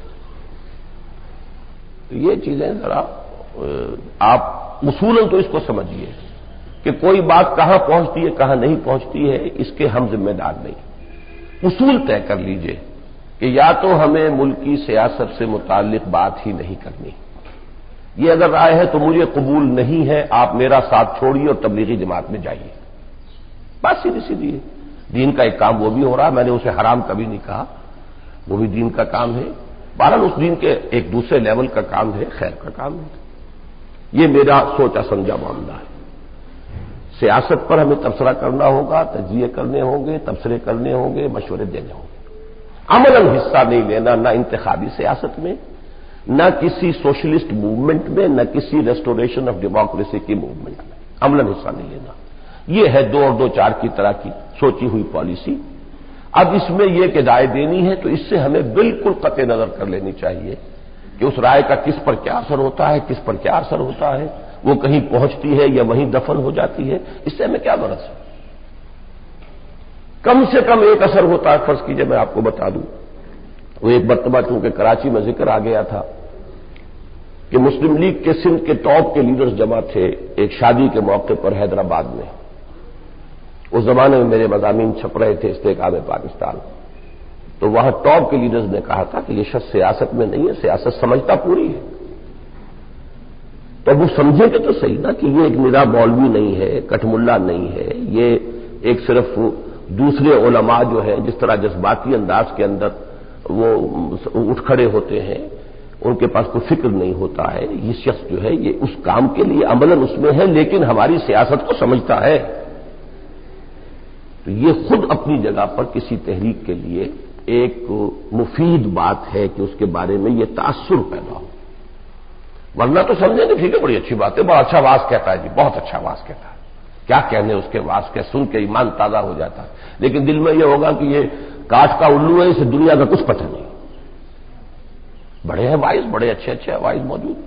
یہ چیزیں ذرا آپ اصولاً تو اس کو سمجھیے کہ کوئی بات کہاں پہنچتی ہے کہاں نہیں پہنچتی ہے اس کے ہم ذمہ دار نہیں. اصول طے کر لیجئے کہ یا تو ہمیں ملک کی سیاست سے متعلق بات ہی نہیں کرنی. یہ اگر رائے ہے تو مجھے قبول نہیں ہے، آپ میرا ساتھ چھوڑیے اور تبلیغی جماعت میں جائیے. بات سیدھی سیدھی ہے. دین کا ایک کام وہ بھی ہو رہا ہے، میں نے اسے حرام کبھی نہیں کہا، وہ بھی دین کا کام ہے. بہرحال اس دین کے ایک دوسرے لیول کا کام ہے، خیر کا کام ہے. یہ میرا سوچا سمجھا معاملہ ہے. سیاست پر ہمیں تبصرہ کرنا ہوگا، تجزیے کرنے ہوں گے، تبصرے کرنے ہوں گے، مشورے دینے ہوں گے. عملاً حصہ نہیں لینا، نہ انتخابی سیاست میں، نہ کسی سوشلسٹ موومنٹ میں، نہ کسی ریسٹوریشن آف ڈیموکریسی کی موومنٹ میں. عملاً حصہ نہیں لینا. یہ ہے دو اور دو چار کی طرح کی سوچی ہوئی پالیسی. اب اس میں یہ کہ رائے دینی ہے تو اس سے ہمیں بالکل قطع نظر کر لینی چاہیے کہ اس رائے کا کس پر کیا اثر ہوتا ہے، کس پر کیا اثر ہوتا ہے، وہ کہیں پہنچتی ہے یا وہیں دفن ہو جاتی ہے. اس سے ہمیں کیا غرض ہے؟ کم سے کم ایک اثر ہوتا ہے. فرض کیجئے میں آپ کو بتا دوں، وہ ایک مرتبہ چونکہ کراچی میں ذکر آ گیا تھا کہ مسلم لیگ کے سندھ کے ٹاپ کے لیڈرز جمع تھے ایک شادی کے موقع پر حیدرآباد میں. اس زمانے میں میرے مضامین چھپ رہے تھے استحکام پاکستان. تو وہاں ٹاپ کے لیڈرز نے کہا تھا کہ یہ شخص سیاست میں نہیں ہے، سیاست سمجھتا پوری ہے. تو وہ سمجھیں گے تو صحیح نا کہ یہ ایک نرا مولوی نہیں ہے، کٹ ملا نہیں ہے، یہ ایک صرف دوسرے علماء جو ہیں جس طرح جذباتی انداز کے اندر وہ اٹھ کھڑے ہوتے ہیں، ان کے پاس کوئی فکر نہیں ہوتا ہے. یہ شخص جو ہے یہ اس کام کے لیے عملاً اس میں ہے لیکن ہماری سیاست کو سمجھتا ہے. تو یہ خود اپنی جگہ پر کسی تحریک کے لیے ایک مفید بات ہے کہ اس کے بارے میں یہ تاثر پیدا ہو. ورنہ تو سمجھیں گے ٹھیک ہے بڑی اچھی بات ہے، بڑا اچھا واز کہتا ہے جی، بہت اچھا واز کہتا ہے، کیا کہنے اس کے واز کے، سن کے ایمان تازہ ہو جاتا ہے. لیکن دل میں یہ ہوگا کہ یہ کاٹ کا الو ہے، اسے دنیا کا کچھ پتہ نہیں. بڑے ہیں وائز، بڑے اچھے اچھے وائز موجود.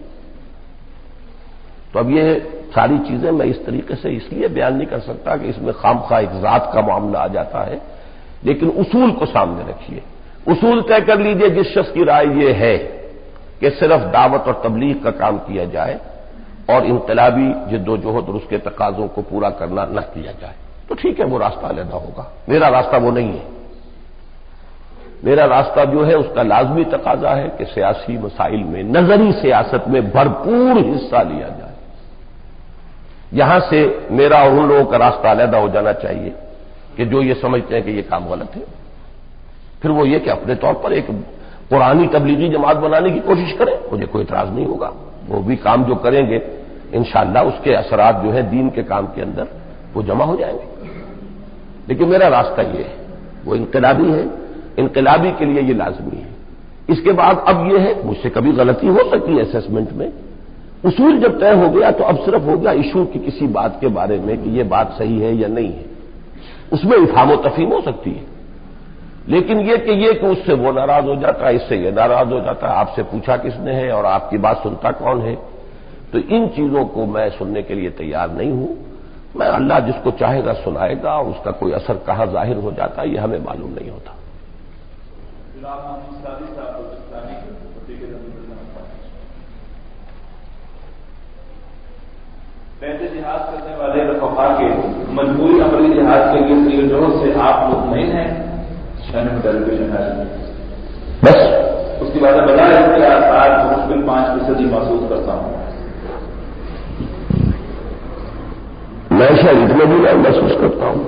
تو اب یہ ساری چیزیں میں اس طریقے سے اس لیے بیان نہیں کر سکتا کہ اس میں خام خواہ ایک ذات کا معاملہ آ جاتا ہے. لیکن اصول کو سامنے رکھیے. اصول طے کر لیجئے جس شخص کی رائے یہ ہے کہ صرف دعوت اور تبلیغ کا کام کیا جائے اور انقلابی جد و جہد اور اس کے تقاضوں کو پورا کرنا نہ کیا جائے تو ٹھیک ہے، وہ راستہ علیحدہ ہوگا. میرا راستہ وہ نہیں ہے. میرا راستہ جو ہے اس کا لازمی تقاضا ہے کہ سیاسی مسائل میں، نظری سیاست میں بھرپور حصہ لیا جائے. یہاں سے میرا اور ان لوگوں کا راستہ علیحدہ ہو جانا چاہیے کہ جو یہ سمجھتے ہیں کہ یہ کام غلط ہے. پھر وہ یہ کہ اپنے طور پر ایک قرآنی تبلیغی جماعت بنانے کی کوشش کریں، مجھے کوئی اعتراض نہیں ہوگا. وہ بھی کام جو کریں گے انشاءاللہ اس کے اثرات جو ہیں دین کے کام کے اندر وہ جمع ہو جائیں گے. لیکن میرا راستہ یہ ہے، وہ انقلابی ہے. انقلابی کے لیے یہ لازمی ہے. اس کے بعد اب یہ ہے مجھ سے کبھی غلطی ہو سکتی ہے اسیسمنٹ میں. اصول جب طے ہو گیا تو اب صرف ہو گیا ایشو کی کسی بات کے بارے میں کہ یہ بات صحیح ہے یا نہیں ہے. اس میں افہام و تفہیم ہو سکتی ہے، لیکن یہ کہ یہ کہ اس سے وہ ناراض ہو جاتا ہے، اس سے یہ ناراض ہو جاتا ہے، آپ سے پوچھا کس نے ہے اور آپ کی بات سنتا کون ہے، تو ان چیزوں کو میں سننے کے لیے تیار نہیں ہوں۔ میں اللہ جس کو چاہے گا سنائے گا، اور اس کا کوئی اثر کہاں ظاہر ہو جاتا ہے یہ ہمیں معلوم نہیں ہوتا۔ ویسے جہاد کرنے والے رفقا کے مجبوری عملی جہاد کے لیے دیگر جوہر سے آپ مطمئن ہیں؟ بس اس کی وجہ بتا ہے کہ آج مشکل پانچ فیصدی محسوس کرتا ہوں۔ میں شاید اتنے بھی نہیں محسوس کرتا ہوں،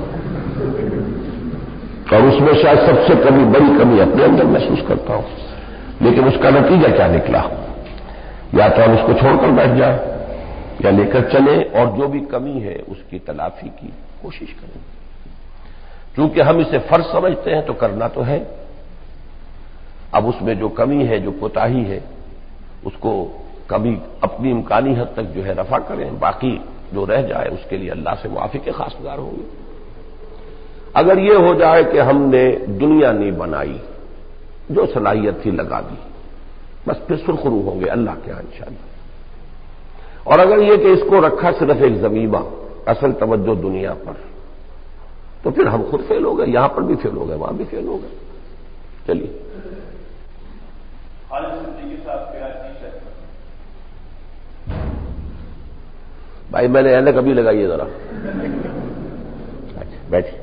اور اس میں شاید سب سے کمی بڑی کمی اپنے اندر محسوس کرتا ہوں، لیکن اس کا نتیجہ کیا نکلا؟ یا تو ہم اس کو چھوڑ کر بیٹھ جائیں یا لے کر چلیں اور جو بھی کمی ہے اس کی تلافی کی کوشش کریں۔ چونکہ ہم اسے فرض سمجھتے ہیں تو کرنا تو ہے، اب اس میں جو کمی ہے، جو کوتاہی ہے، اس کو کبھی اپنی امکانی حد تک جو ہے رفع کریں، باقی جو رہ جائے اس کے لیے اللہ سے معافی کے خواستگار ہوں گے۔ اگر یہ ہو جائے کہ ہم نے دنیا نہیں بنائی، جو صلاحیت تھی لگا دی، بس پھر سرخرو ہوں گے اللہ کے ہاں انشاءاللہ۔ اور اگر یہ کہ اس کو رکھا صرف ایک ضمیمہ، اصل توجہ دنیا پر، تو پھر ہم خود فیل ہو گئے، یہاں پر بھی فیل ہو گئے، وہاں بھی فیل ہو گئے۔ چلیے بھائی میں نے اینک ابھی لگائیے ذرا، بیٹھے۔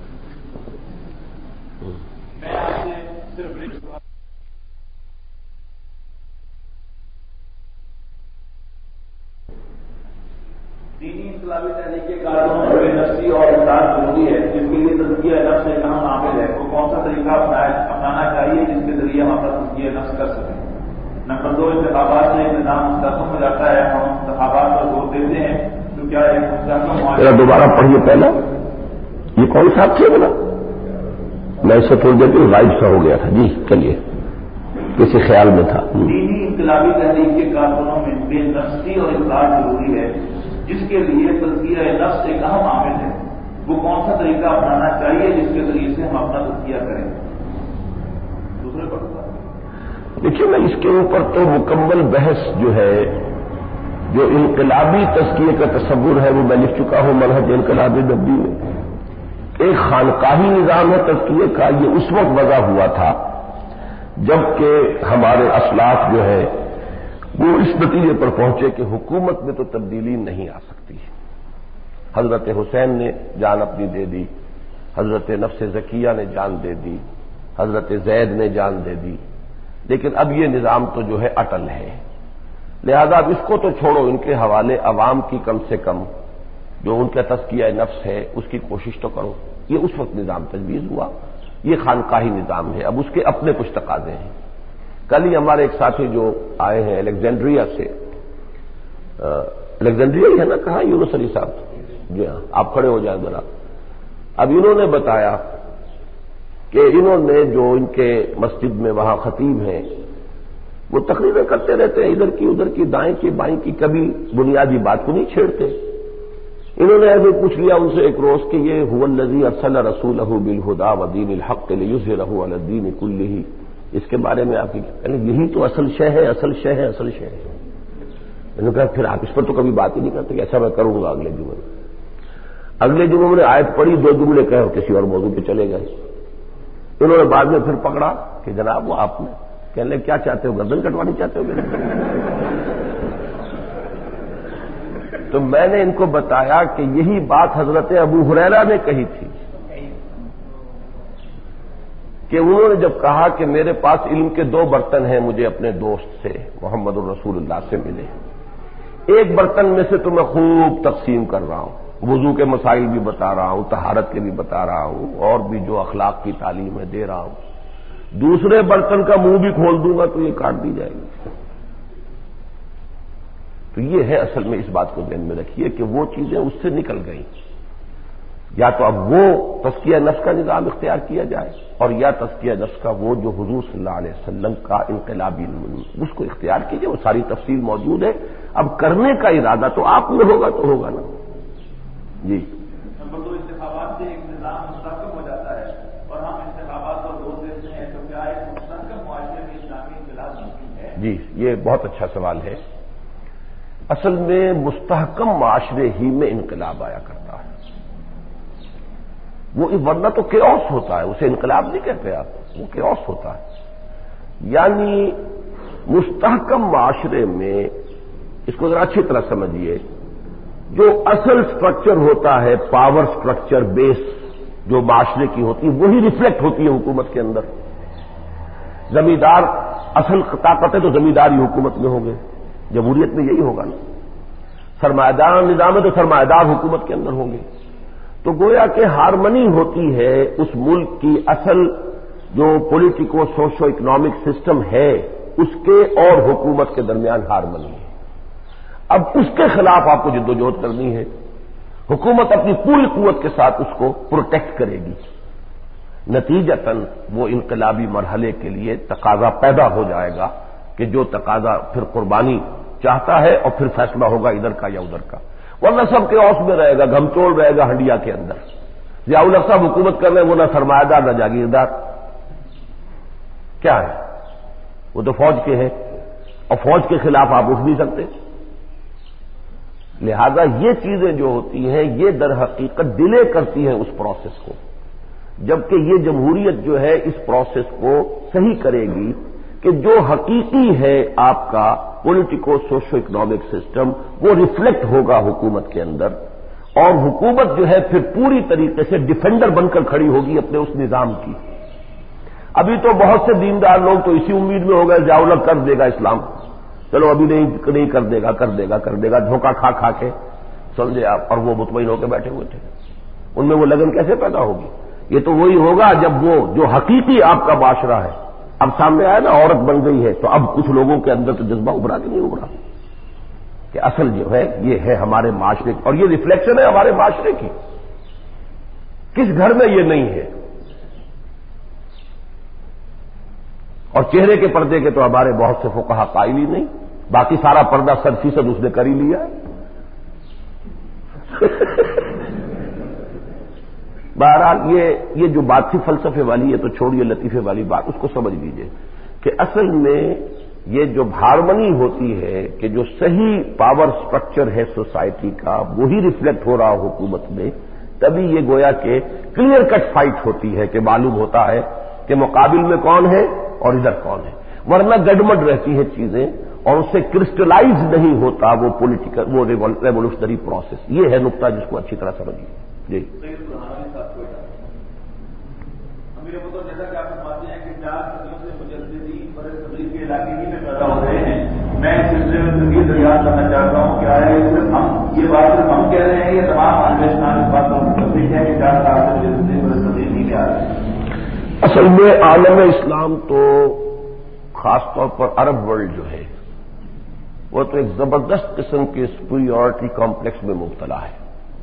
دینی انقلابی تحریک کے کارکنوں میں نفسی اور اطلاع ضروری ہے، جن کے لیے تزکیہ نفس ایک اہم عامل ہے، وہ کون سا طریقہ اپنانا چاہیے جس کے ذریعے ہم اپنا تزکیہ نفس کر سکیں؟ نمبر دو، انتخابات میں نظام مستحکم ہو جاتا ہے، ہم انتخابات پر زور دیتے ہیں تو کیا ایک مستحکم؟ دوبارہ پڑھیے پہلا، یہ کون سا آپ سے بولا؟ میں اس سے تھوڑی دیر کے غائب سا ہو گیا تھا۔ جی چلیے، کسی خیال میں تھا۔ دینی انقلابی تحریک کے کارکنوں میں بے نفسی اور اطلاع ضروری ہے، جس کے لیے تزکیہ نفس ایک اہم عامل ہے، وہ کون سا طریقہ اپنانا چاہیے جس کے ذریعے سے ہم اپنا تزکیہ کریں؟ دوسرے پر دیکھیے، میں اس کے اوپر تو مکمل بحث جو ہے، جو انقلابی تزکیے کا تصور ہے وہ میں لکھ چکا ہوں منہج انقلابی نبوی میں۔ ایک خانقاہی نظام ہے تزکیے کا، یہ اس وقت وضع ہوا تھا جبکہ ہمارے اسلاف جو ہے وہ اس نتیجے پر پہنچے کہ حکومت میں تو تبدیلی نہیں آ سکتی۔ حضرت حسین نے جان اپنی دے دی، حضرت نفس زکیہ نے جان دے دی، حضرت زید نے جان دے دی، لیکن اب یہ نظام تو جو ہے اٹل ہے، لہذا اب اس کو تو چھوڑو، ان کے حوالے عوام کی کم سے کم جو ان کا تزکیہ نفس ہے اس کی کوشش تو کرو۔ یہ اس وقت نظام تجویز ہوا، یہ خانقاہی نظام ہے، اب اس کے اپنے کچھ تقاضے ہیں۔ کل ہی ہمارے ایک ساتھی جو آئے ہیں الیگزینڈریا سے، الیگزینڈریا ہی ہے نا، کہاں یونس علی صاحب؟ جی ہاں، آپ کھڑے ہو جائیں ذرا۔ اب انہوں نے بتایا کہ انہوں نے جو ان کے مسجد میں وہاں خطیب ہیں وہ تقریریں کرتے رہتے ہیں، ادھر کی ادھر کی، دائیں کی بائیں کی، کبھی بنیادی بات کو نہیں چھیڑتے۔ انہوں نے ایسے پوچھ لیا ان سے ایک روز کہ یہ هو الذی ارسل رسولہ بالہدی ودین الحق لیظہرہ علی الدین کلہ، اس کے بارے میں آپ کی کہنے یہی تو اصل شے ہے، اصل شے ہے، اصل شے ہے۔ میں نے کہا پھر آپ اس پر تو کبھی بات ہی نہیں کرتے کہ ایسا میں کروں گا اگلے جمعے میں۔ اگلے جمعے میں نے آیت پڑھی، دو جملے کہے اور کسی اور موضوع پہ چلے گئے۔ انہوں نے بعد میں پھر پکڑا کہ جناب وہ آپ نے کہنے کیا چاہتے ہو، گردن کٹوانی چاہتے ہو میرے؟ تو میں نے ان کو بتایا کہ یہی بات حضرت ابو ہریرہ نے کہی تھی کہ انہوں نے جب کہا کہ میرے پاس علم کے دو برتن ہیں، مجھے اپنے دوست سے محمد الرسول اللہ سے ملے، ایک برتن میں سے تو میں خوب تقسیم کر رہا ہوں، وضو کے مسائل بھی بتا رہا ہوں، طہارت کے بھی بتا رہا ہوں، اور بھی جو اخلاق کی تعلیم ہے دے رہا ہوں، دوسرے برتن کا منہ بھی کھول دوں گا تو یہ کاٹ دی جائے گی۔ تو یہ ہے اصل میں، اس بات کو ذہن میں رکھیے کہ وہ چیزیں اس سے نکل گئیں، یا تو اب وہ تزکیہ نفس کا نظام اختیار کیا جائے، اور یا تزکیہ نفس کا وہ جو حضور صلی اللہ علیہ وسلم کا انقلابی اس کو اختیار کیجیے، وہ ساری تفصیل موجود ہے۔ اب کرنے کا ارادہ تو آپ میں ہوگا تو ہوگا نا۔ جی نمبر دو، انتخابات سے ایک نظام جی یہ بہت اچھا سوال ہے. اصل میں مستحکم معاشرے ہی میں انقلاب آیا کرتا ہے. وہ ورنہ تو کیوس ہوتا ہے, اسے انقلاب نہیں کہتے آپ, وہ کیوس ہوتا ہے. یعنی مستحکم معاشرے میں, اس کو ذرا اچھی طرح سمجھیے, جو اصل سٹرکچر ہوتا ہے, پاور سٹرکچر بیس جو معاشرے کی ہوتی ہے, وہی ریفلیکٹ ہوتی ہے حکومت کے اندر. زمیندار اصل طاقت ہے تو زمیندار ہی حکومت میں ہوں گے, جمہوریت میں یہی ہوگا نا. سرمایہ دار نظام ہے تو سرمایہ دار حکومت کے اندر ہوں گے. تو گویا کہ ہارمنی ہوتی ہے اس ملک کی, اصل جو پولیٹیکو سوشو اکنامک سسٹم ہے اس کے اور حکومت کے درمیان ہارمنی ہے. اب اس کے خلاف آپ کو جدوجہد کرنی ہے. حکومت اپنی پوری قوت کے ساتھ اس کو پروٹیکٹ کرے گی. نتیجتاً وہ انقلابی مرحلے کے لیے تقاضا پیدا ہو جائے گا کہ جو تقاضا پھر قربانی چاہتا ہے اور پھر فیصلہ ہوگا ادھر کا یا ادھر کا. ورنہ سب کے اوس میں رہے گا, گھمچوڑ رہے گا ہنڈیا کے اندر. ضیاء الحق صاحب حکومت کر رہے ہیں, وہ نہ سرمایہ دار نہ جاگیردار, کیا ہے, وہ تو فوج کے ہیں اور فوج کے خلاف آپ اٹھ نہیں سکتے. لہذا یہ چیزیں جو ہوتی ہیں یہ در حقیقت ڈیلے کرتی ہیں اس پروسیس کو, جبکہ یہ جمہوریت جو ہے اس پروسیس کو صحیح کرے گی کہ جو حقیقی ہے آپ کا پولیٹیکو سوشو اکنامک سسٹم وہ ریفلیکٹ ہوگا حکومت کے اندر, اور حکومت جو ہے پھر پوری طریقے سے ڈیفینڈر بن کر کھڑی ہوگی اپنے اس نظام کی. ابھی تو بہت سے دیندار لوگ تو اسی امید میں ہو گئے ضیاء الحق کر دے گا اسلام, چلو ابھی نہیں نہیں کر دے گا کر دے گا کر دے گا دھوکہ کھا کھا کے سمجھے آپ, اور وہ مطمئن ہو کے بیٹھے ہوئے تھے. ان میں وہ لگن کیسے پیدا ہوگی؟ یہ تو وہی ہوگا جب وہ جو حقیقی آپ کا معاشرہ ہے اب سامنے آیا نا, عورت بن گئی ہے, تو اب کچھ لوگوں کے اندر تو جذبہ ابھرا کہ نہیں ابھرا کہ اصل جو ہے یہ ہے ہمارے معاشرے کی, اور یہ ریفلیکشن ہے ہمارے معاشرے کی. کس گھر میں یہ نہیں ہے؟ اور چہرے کے پردے کے تو ہمارے بہت سے فقہا قائل ہی نہیں, باقی سارا پردہ صد فیصد اس نے کر ہی لیا ہے. بہرحال یہ یہ جو بات تھی فلسفے والی, یہ تو چھوڑیے لطیفے والی بات, اس کو سمجھ لیجئے کہ اصل میں یہ جو ہارمنی ہوتی ہے کہ جو صحیح پاور سٹرکچر ہے سوسائٹی کا وہی ریفلیکٹ ہو رہا حکومت میں, تبھی یہ گویا کہ کلیئر کٹ فائٹ ہوتی ہے کہ معلوم ہوتا ہے کہ مقابل میں کون ہے اور ادھر کون ہے. ورنہ گڈمڈ رہتی ہے چیزیں اور اس سے کرسٹلائز نہیں ہوتا وہ پولیٹیکل وہ ریوولوشنری پروسیس. یہ ہے نقطہ جس کو اچھی طرح سمجھیے. جی جیسا کہ آپ فرماتے ہیں کہ چار صدیوں سے مجددین برے صغیر کے علاقے ہی میں پیدا ہو رہے ہیں. میں اس سلسلے میں تنقید دریافت کرنا چاہتا ہوں کہ آیا ہم یہ بات صرف ہم کہہ رہے ہیں یہ تمام عالم اس بات پر متفق ہے کہ چار سال سے مجددین برے صغیر نہیں آ رہے ہیں. اصل میں عالم اسلام تو خاص طور پر عرب ورلڈ جو ہے وہ تو ایک زبردست قسم کے سپیریورٹی کمپلیکس میں مبتلا ہے.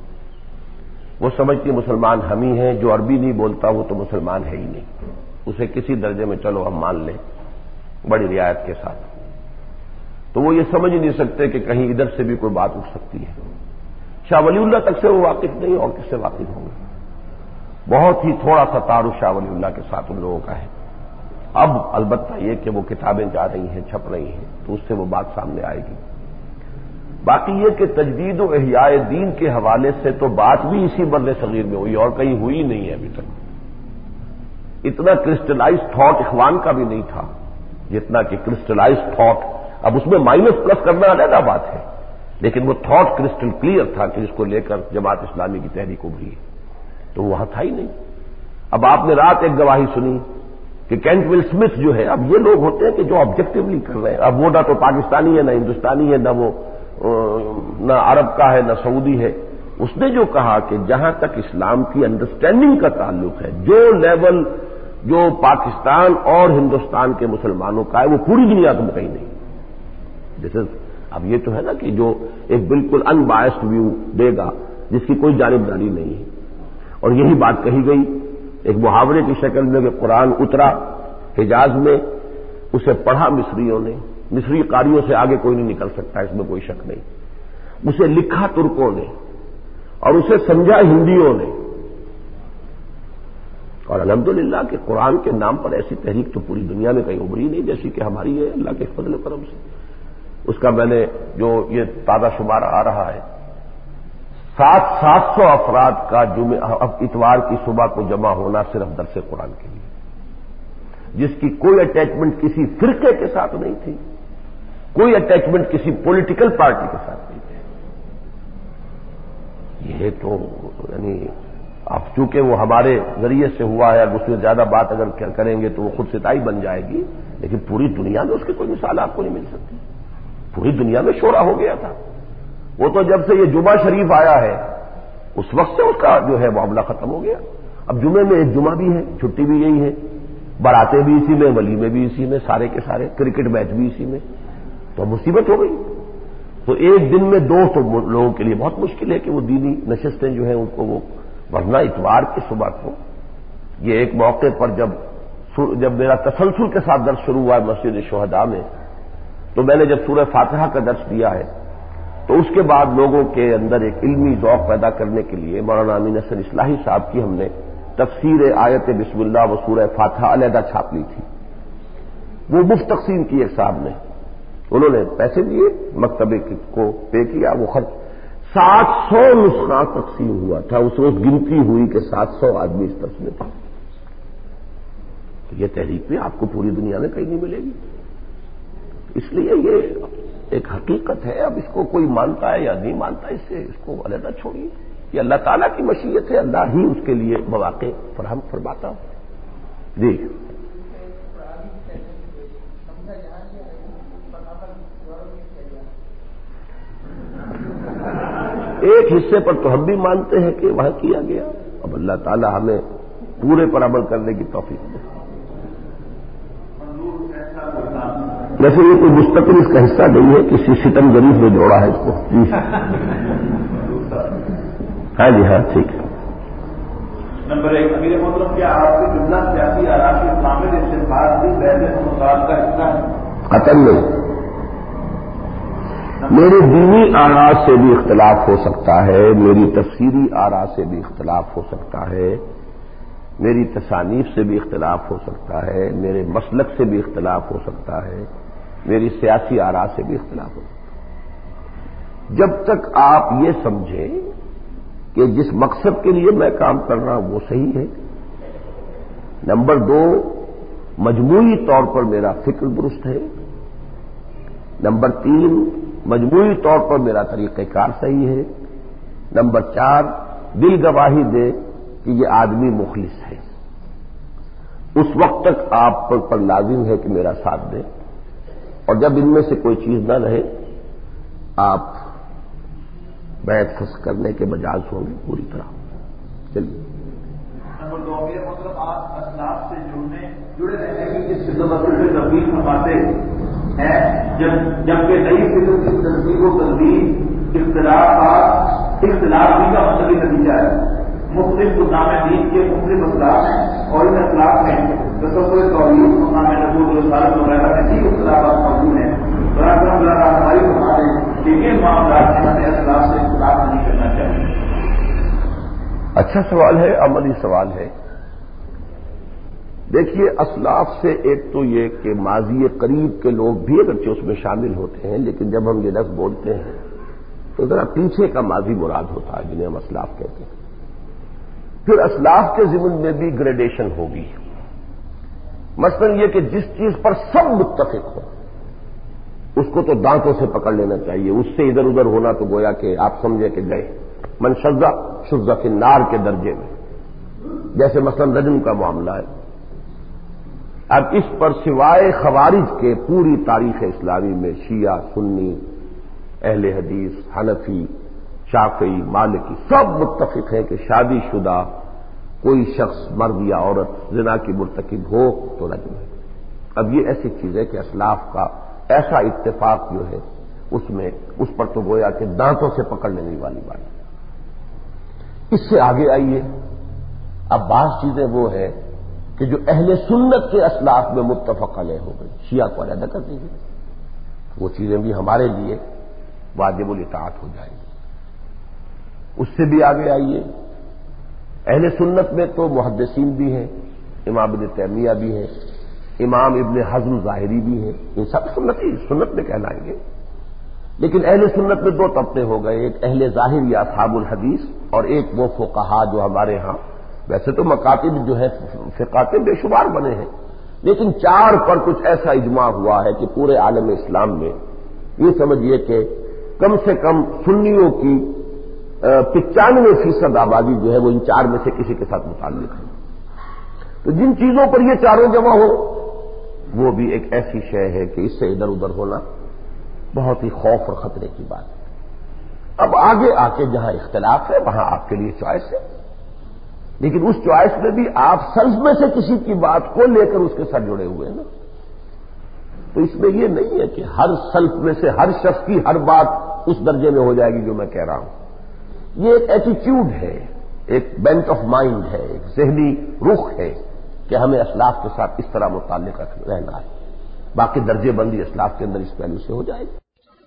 وہ سمجھتی مسلمان ہم ہی ہیں, جو عربی نہیں بولتا وہ تو مسلمان ہے ہی نہیں, اسے کسی درجے میں چلو ہم مان لیں بڑی رعایت کے ساتھ. تو وہ یہ سمجھ نہیں سکتے کہ کہیں ادھر سے بھی کوئی بات اٹھ سکتی ہے. شاہ ولی اللہ تک سے وہ واقف نہیں, اور کس سے واقف ہوں گے؟ بہت ہی تھوڑا سا تعارف شاہ ولی اللہ کے ساتھ ان لوگوں کا ہے. اب البتہ یہ کہ وہ کتابیں جا رہی ہیں, چھپ رہی ہیں, تو اس سے وہ بات سامنے آئے گی. باقی یہ کہ تجدید و احیاء دین کے حوالے سے تو بات بھی اسی بر صغیر میں ہوئی اور کہیں ہوئی نہیں ہے ابھی تک. اتنا کرسٹلائز تھاٹ اخوان کا بھی نہیں تھا جتنا کہ کرسٹلائز تھاٹ, اب اس میں مائنس پلس کرنا علیحدہ بات ہے, لیکن وہ تھاٹ کرسٹل کلیئر تھا کہ اس کو لے کر جماعت اسلامی کی تحریک ابھری, تو وہاں تھا ہی نہیں. اب آپ نے رات ایک گواہی سنی کہ کینٹ ول سمتھ جو ہے, اب یہ لوگ ہوتے ہیں کہ جو آبجیکٹولی کر رہے ہیں, اب وہ نہ تو پاکستانی ہے نہ ہندوستانی ہے نہ وہ نہ عرب کا ہے نہ سعودی ہے. اس نے جو کہا کہ جہاں تک اسلام کی انڈرسٹینڈنگ کا تعلق ہے, جو لیول جو پاکستان اور ہندوستان کے مسلمانوں کا ہے وہ پوری دنیا میں کہیں نہیں. جیسے اب یہ تو ہے نا کہ جو ایک بالکل ان بائسڈ ویو دے گا جس کی کوئی جانبداری نہیں ہے. اور یہی بات کہی گئی ایک محاورے کی شکل میں کہ قرآن اترا حجاز میں, اسے پڑھا مصریوں نے, مصری قاریوں سے آگے کوئی نہیں نکل سکتا, اس میں کوئی شک نہیں. اسے لکھا ترکوں نے اور اسے سمجھا ہندیوں نے, اور الحمدللہ کہ قرآن کے نام پر ایسی تحریک تو پوری دنیا میں کہیں ابھری نہیں جیسی کہ ہماری ہے اللہ کے فضل و کرم سے. اس کا میں نے جو یہ تازہ شمار آ رہا ہے سات سات سو افراد کا جمعہ اتوار کی صبح کو جمع ہونا صرف درس قرآن کے لیے، جس کی کوئی اٹیچمنٹ کسی فرقے کے ساتھ نہیں تھی، کوئی اٹیچمنٹ کسی پولیٹیکل پارٹی کے ساتھ نہیں تھی. یہ تو یعنی اب چونکہ وہ ہمارے ذریعے سے ہوا ہے، اس میں زیادہ بات اگر کریں گے تو وہ خود ستائی بن جائے گی، لیکن پوری دنیا میں اس کی کوئی مثال آپ کو نہیں مل سکتی. پوری دنیا میں شورا ہو گیا تھا. وہ تو جب سے یہ جمعہ شریف آیا ہے اس وقت سے اس کا جو ہے معاملہ ختم ہو گیا. اب جمعے میں ایک جمعہ بھی ہے، چھٹی بھی یہی ہے، باراتیں بھی اسی میں، ولیمے بھی اسی میں، سارے کے سارے کرکٹ میچ بھی اسی میں، تو مصیبت ہو گئی. تو ایک دن میں دو تو لوگوں کے لیے بہت مشکل ہے کہ وہ دینی نشستیں جو ہیں ان کو وہ، ورنہ اتوار کی صبح کو یہ ایک موقع پر جب جب میرا تسلسل کے ساتھ درس شروع ہوا ہے مسجد شہداء میں، تو میں نے جب سورہ فاتحہ کا درس دیا ہے تو اس کے بعد لوگوں کے اندر ایک علمی ذوق پیدا کرنے کے لیے مولانا امین حسن اصلاحی صاحب کی ہم نے تفسیر آیت بسم اللہ و سورہ فاتحہ علیحدہ چھاپ لی تھی. وہ مفت تقسیم کی ایک صاحب نے، انہوں نے پیسے دیے، مکتبے کو پے کیا، وہ خرچ سات سو نسخہ تقسیم ہوا تھا. اس روز گنتی ہوئی کہ سات سو آدمی اس درس میں تھے. یہ تحریک بھی آپ کو پوری دنیا میں کہیں نہیں ملے گی. اس لیے یہ ایک حقیقت ہے. اب اس کو کوئی مانتا ہے یا نہیں مانتا، اس سے اس کو علیحدہ چھوڑیے. یہ اللہ تعالیٰ کی مشیت ہے، اللہ ہی اس کے لیے مواقع فراہم فرماتا ہوں. جی ایک حصے پر تو ہم بھی مانتے ہیں کہ وہاں کیا گیا. اب اللہ تعالیٰ ہمیں پورے پر عمل کرنے کی توفیق دے. ویسے یہ کوئی مستقل اس کا حصہ نہیں ہے، کسی ستم غریب نے جوڑا ہے اس کو. ہاں جی ہاں ٹھیک ہے. نمبر ایک، امیر محترم کیا آپ کے جملہ سیاسی آرائی اسلامی استفاد بھی بحث مساعد کا حصہ ہے؟ قطعاً نہیں. میری دینی آراء سے بھی اختلاف ہو سکتا ہے، میری تفسیری آراء سے بھی اختلاف ہو سکتا ہے، میری تصانیف سے بھی اختلاف ہو سکتا ہے، میرے مسلک سے بھی اختلاف ہو سکتا ہے، میری سیاسی آراء سے بھی اختلاف ہو سکتا ہے. جب تک آپ یہ سمجھیں کہ جس مقصد کے لیے میں کام کر رہا ہوں وہ صحیح ہے. نمبر دو، مجموعی طور پر میرا فکر درست ہے. نمبر تین، مجموعی طور پر میرا طریقہ کار صحیح ہے. نمبر چار، دل گواہی دے کہ یہ آدمی مخلص ہے. اس وقت تک آپ پر, پر لازم ہے کہ میرا ساتھ دیں، اور جب ان میں سے کوئی چیز نہ رہے آپ بیعت فسخ کرنے کے مجاز ہوں گے پوری طرح. چلیے. نمبر دو، میرے مطلب آپ اسلاف سے جڑنے جڑے رہنے کی اس خدمت سے تبدیل فرماتے ہیں، جب جبکہ نئی فکر کی تصدیق و تجدید اختلافات اختلاف بھی کا مطلبی نتیجہ ہے. مختلف گمنام دین کے مختلف اخلاق ہیں اور ان اخلاق میں تصور توحید، گمنام نبوت رسالت وغیرہ میں بھی اختلافات موجود ہیں. براہ کرم ذرا ہماری فرما دیں کہ ان معاملات میں ہمیں اخلاق سے اختلاف نہیں کرنا چاہیے. اچھا سوال ہے، عملی سوال ہے. دیکھیے، اسلاف سے ایک تو یہ کہ ماضی قریب کے لوگ بھی اگرچہ اس میں شامل ہوتے ہیں، لیکن جب ہم یہ لفظ بولتے ہیں تو ذرا پیچھے کا ماضی مراد ہوتا ہے جنہیں ہم اسلاف کہتے ہیں. پھر اسلاف کے ضمن میں بھی گریڈیشن ہوگی. مثلا یہ کہ جس چیز پر سب متفق ہو اس کو تو دانتوں سے پکڑ لینا چاہیے، اس سے ادھر ادھر ہونا تو گویا کہ آپ سمجھے کہ گئے من شذ شذ فی النار کے درجے میں. جیسے مثلا رجم کا معاملہ ہے. اب اس پر سوائے خوارج کے پوری تاریخ اسلامی میں شیعہ، سنی، اہل حدیث، حنفی، شافعی، مالکی سب متفق ہیں کہ شادی شدہ کوئی شخص مرد یا عورت زنا کی مرتکب ہو تو رجم ہے. اب یہ ایسی چیز ہے کہ اسلاف کا ایسا اتفاق جو ہے اس میں اس پر تو گویا کہ دانتوں سے پکڑ لینے والی بات ہے. اس سے آگے آئیے، اب بعض چیزیں وہ ہیں کہ جو اہل سنت کے اسلاف میں متفق علیہ ہو گئی، شیعہ کو علیحدہ کر دیجیے، وہ چیزیں بھی ہمارے لیے واجب الاطاعت ہو جائیں گی. اس سے بھی آگے آئیے اہل سنت میں تو محدثین بھی ہیں، امام ابن تیمیہ بھی ہیں، امام ابن حزم ظاہری بھی ہیں، یہ سب سنتی سنت میں کہلائیں گے۔ لیکن اہل سنت میں دو طبقے ہو گئے، ایک اہل ظاہر یا اصحاب الحدیث، اور ایک وہ فقہا جو ہمارے ہاں ویسے تو مکاتب جو ہے فقہ کے بے شمار بنے ہیں، لیکن چار پر کچھ ایسا اجماع ہوا ہے کہ پورے عالم اسلام میں یہ سمجھیے کہ کم سے کم سنیوں کی پچانوے فیصد آبادی جو ہے وہ ان چار میں سے کسی کے ساتھ متعلق ہے۔ تو جن چیزوں پر یہ چاروں جمع ہو وہ بھی ایک ایسی شے ہے کہ اس سے ادھر ادھر ہونا بہت ہی خوف اور خطرے کی بات ہے۔ اب آگے آ کے جہاں اختلاف ہے وہاں آپ کے لیے چوائس ہے، لیکن اس چوائس میں بھی آپ سلف میں سے کسی کی بات کو لے کر اس کے ساتھ جڑے ہوئے ہیں نا، تو اس میں یہ نہیں ہے کہ ہر سلف میں سے ہر شخص کی ہر بات اس درجے میں ہو جائے گی جو میں کہہ رہا ہوں۔ یہ ایک ایٹیٹیوڈ ہے، ایک بینٹ آف مائنڈ ہے، ایک ذہنی رخ ہے کہ ہمیں اسلاف کے ساتھ اس طرح متعلق رہنا ہے، باقی درجے بندی اسلاف کے اندر اس پہلو سے ہو جائے گی۔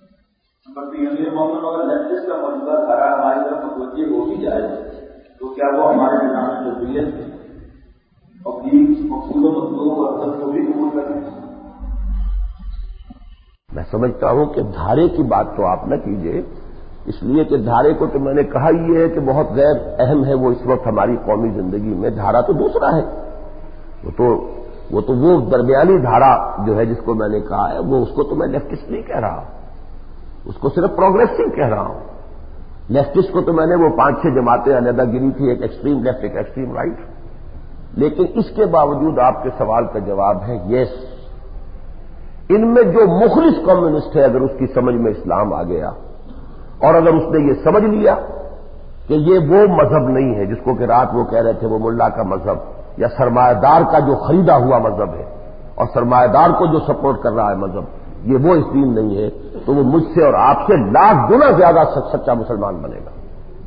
کا مسئلہ دھارا ہماری طرف متوجہ ہو بھی جائے تو کیا وہ ہمارے نظام جبریت اور مقصود و مطلوب اور حضرت کو بھی قبول کریں؟ میں سمجھتا ہوں کہ دھارے کی بات تو آپ نہ کیجیے، اس لیے کہ دھارے کو تو میں نے کہا ہی ہے کہ بہت غیر اہم ہے وہ اس وقت ہماری قومی زندگی میں۔ دھارا تو دوسرا ہے، وہ تو وہ تو وہ درمیانی دھارا جو ہے جس کو میں نے کہا ہے وہ اس کو تو میں لیفٹسٹ نہیں کہہ رہا، اس کو صرف پروگریسو کہہ رہا ہوں۔ لیفٹسٹ کو تو میں نے وہ پانچ چھ جماعتیں علیحدہ گری تھی، ایک ایکسٹریم لیفٹ ایک ایکسٹریم رائٹ، لیکن اس کے باوجود آپ کے سوال کا جواب ہے یس، ان میں جو مخلص کمیونسٹ ہے اگر اس کی سمجھ میں اسلام آ گیا اور اگر اس نے یہ سمجھ لیا کہ یہ وہ مذہب نہیں ہے جس کو کہ رات وہ کہہ رہے تھے وہ ملا کا مذہب یا سرمایہ دار کا جو خریدا ہوا مذہب ہے اور سرمایہ دار کو جو سپورٹ کر رہا ہے مذہب، یہ وہ اس دین نہیں ہے، تو وہ مجھ سے اور آپ سے لاکھ گنا زیادہ سچا مسلمان بنے گا۔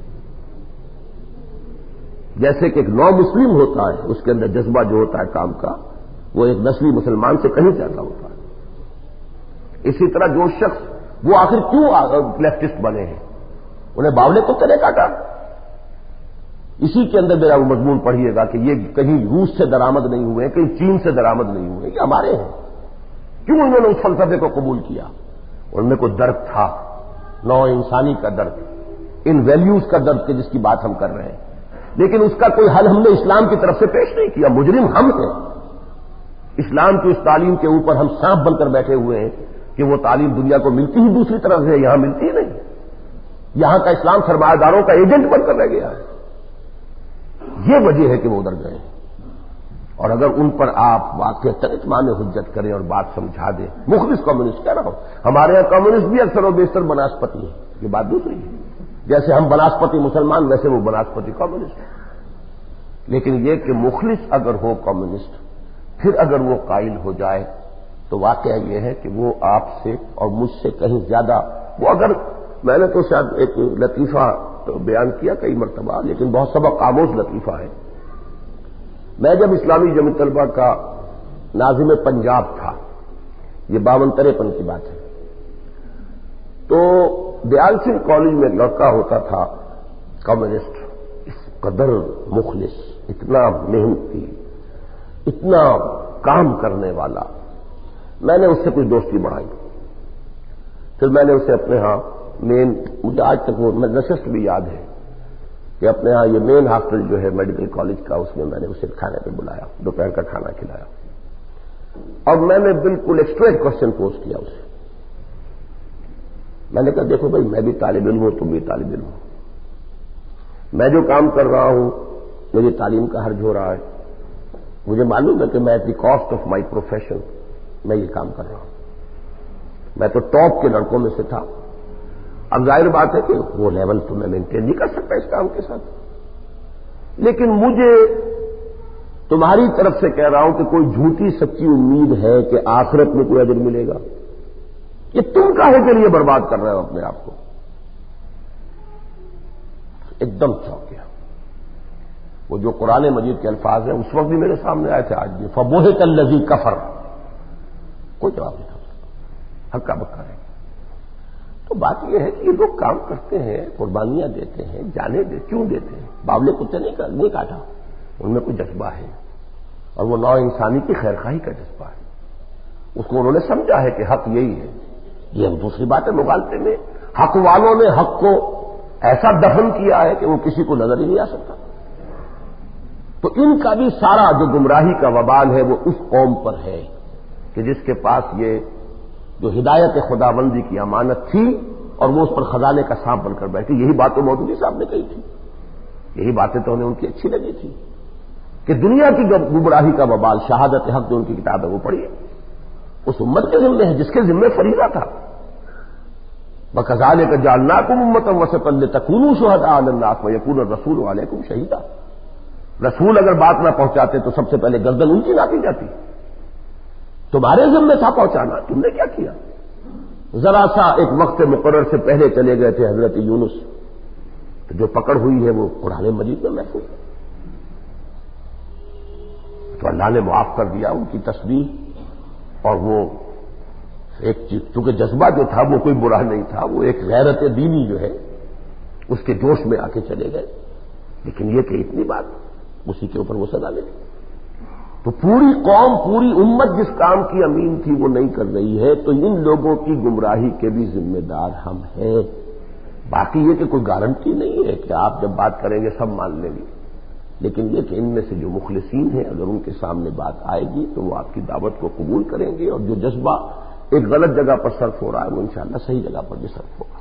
جیسے کہ ایک نو مسلم ہوتا ہے اس کے اندر جذبہ جو ہوتا ہے کام کا وہ ایک نسلی مسلمان سے کہیں زیادہ ہوتا ہے۔ اسی طرح جو شخص وہ آخر کیوں لیفٹسٹ بنے ہیں، انہیں باولے تو کرے کاٹا، اسی کے اندر میرا وہ مضمون پڑھیے گا کہ یہ کہیں روس سے درآمد نہیں ہوئے، کہیں چین سے درآمد نہیں ہوئے، یہ ہمارے ہیں۔ کیوں انہوں نے اس فلسفے کو قبول کیا؟ ان میں کوئی درد تھا، نو انسانی کا درد، ان ویلیوز کا درد کہ جس کی بات ہم کر رہے ہیں، لیکن اس کا کوئی حل ہم نے اسلام کی طرف سے پیش نہیں کیا۔ مجرم ہم ہیں، اسلام کی اس تعلیم کے اوپر ہم سانپ بن کر بیٹھے ہوئے ہیں کہ وہ تعلیم دنیا کو ملتی ہی دوسری طرف سے، یہاں ملتی ہی نہیں۔ یہاں کا اسلام سرمایہ داروں کا ایجنٹ بن کر رہ گیا ہے، یہ وجہ ہے کہ وہ ادھر گئے ہیں۔ اور اگر ان پر آپ واقع اتمام حجت کریں اور بات سمجھا دیں، مخلص کمیونسٹ کہہ رہا ہوں، ہمارے یہاں کمیونسٹ بھی اکثر و بیشتر بناسپتی ہیں، یہ بات دوسری ہے، جیسے ہم بناسپتی مسلمان ویسے وہ بناسپتی کمیونسٹ ہیں۔ لیکن یہ کہ مخلص اگر ہو کمیونسٹ پھر اگر وہ قائل ہو جائے تو واقعہ یہ ہے کہ وہ آپ سے اور مجھ سے کہیں زیادہ، وہ اگر میں نے تو شاید ایک لطیفہ بیان کیا کئی مرتبہ لیکن بہت سبق آموز لطیفہ ہے۔ میں جب اسلامی جمع طلبہ کا ناظم پنجاب تھا، یہ باون تریپن کی بات ہے، تو دیال سنگھ کالج میں لڑکا ہوتا تھا کمیونسٹ، اس قدر مخلص، اتنا محنتی، اتنا کام کرنے والا، میں نے اس سے کچھ دوستی بڑھائی، پھر میں نے اسے اپنے ہاں مین، مجھے آج تک وہ نشست بھی یاد ہے کہ اپنے ہاں یہ مین ہاسٹل جو ہے میڈیکل کالج کا، اس میں میں نے اسے کھانے پہ بلایا، دوپہر کا کھانا کھلایا، اور میں نے بالکل اسٹریٹ کوشچن پوز کیا اسے۔ میں نے کہا دیکھو بھائی، میں بھی طالب علم ہوں، تم بھی طالب علم ہو، میں جو کام کر رہا ہوں میری تعلیم کا حرج ہو رہا ہے، مجھے معلوم ہے کہ میں at the cost of my profession میں یہ کام کر رہا ہوں، میں تو ٹاپ کے لڑکوں میں سے تھا، اب ظاہر بات ہے کہ وہ لیول تو میں مینٹین نہیں کر سکتا اس کام کے ساتھ، لیکن مجھے تمہاری طرف سے کہہ رہا ہوں کہ کوئی جھوٹی سچی امید ہے کہ آخرت میں کوئی اجر ملے گا، یہ تم کاہے کے لیے برباد کر رہے ہو اپنے آپ کو؟ ایک دم چونک گیا۔ وہ جو قرآن مجید کے الفاظ ہیں اس وقت بھی میرے سامنے آئے تھے، آج بھی، فبہت الذی کفر، کوئی جواب نہیں تھا، ہکا بکا ہے۔ تو بات یہ ہے کہ یہ لوگ کام کرتے ہیں، قربانیاں دیتے ہیں، جانے دے کیوں دیتے ہیں؟ باولے کتے نہیں نہیں کاٹا، ان میں کوئی جذبہ ہے، اور وہ نوع انسانی کی خیرخواہی کا جذبہ ہے، اس کو انہوں نے سمجھا ہے کہ حق یہی ہے۔ یہ ہم دوسری بات ہے، مغالطے میں حق والوں نے حق کو ایسا دفن کیا ہے کہ وہ کسی کو نظر ہی نہیں آ سکتا۔ تو ان کا بھی سارا جو گمراہی کا وبال ہے وہ اس قوم پر ہے کہ جس کے پاس یہ جو ہدایت خداوندی کی امانت تھی اور وہ اس پر خزانے کا سانپ بن کر بیٹھی۔ یہی بات تو مودودی صاحب نے کہی تھی، یہی باتیں تو انہیں ان کی اچھی لگی تھی کہ دنیا کی گمراہی کا وبال، شہادت حق جو ان کی کتاب ہے وہ پڑھیے، اس امت کے ذمے ہے جس کے ذمے فریضہ تھا۔ وَكَذَلِكَ جَعَلْنَاكُمْ أُمَّةً وَسَطًا لِتَكُونُوا شُهَدَاءَ عَلَى النَّاسِ وَيَكُونَ الرَّسُولُ عَلَيْكُمْ شَهِيدًا۔ رسول اگر بات نہ پہنچاتے تو سب سے پہلے گردن ان کی ناپی جاتی، تمہارے ذمے تھا پہنچانا، تم نے کیا کیا؟ ذرا سا ایک وقت مقرر سے پہلے چلے گئے تھے حضرت یونس، تو جو پکڑ ہوئی ہے وہ قرآن مجید میں محفوظ ہے، تو اللہ نے معاف کر دیا ان کی تسبیح، اور وہ ایک چیز چونکہ جذبہ جو تھا وہ کوئی برا نہیں تھا، وہ ایک غیرت دینی جو ہے اس کے جوش میں آ کے چلے گئے، لیکن یہ کہ اتنی بات اسی کے اوپر وہ سزا ملی۔ تو پوری قوم، پوری امت جس کام کی امین تھی وہ نہیں کر رہی ہے، تو ان لوگوں کی گمراہی کے بھی ذمہ دار ہم ہیں۔ باقی یہ کہ کوئی گارنٹی نہیں ہے کہ آپ جب بات کریں گے سب مان لیں گے، لیکن یہ کہ ان میں سے جو مخلصین ہیں اگر ان کے سامنے بات آئے گی تو وہ آپ کی دعوت کو قبول کریں گے، اور جو جذبہ ایک غلط جگہ پر صرف ہو رہا ہے وہ انشاءاللہ صحیح جگہ پر بھی صرف ہوگا۔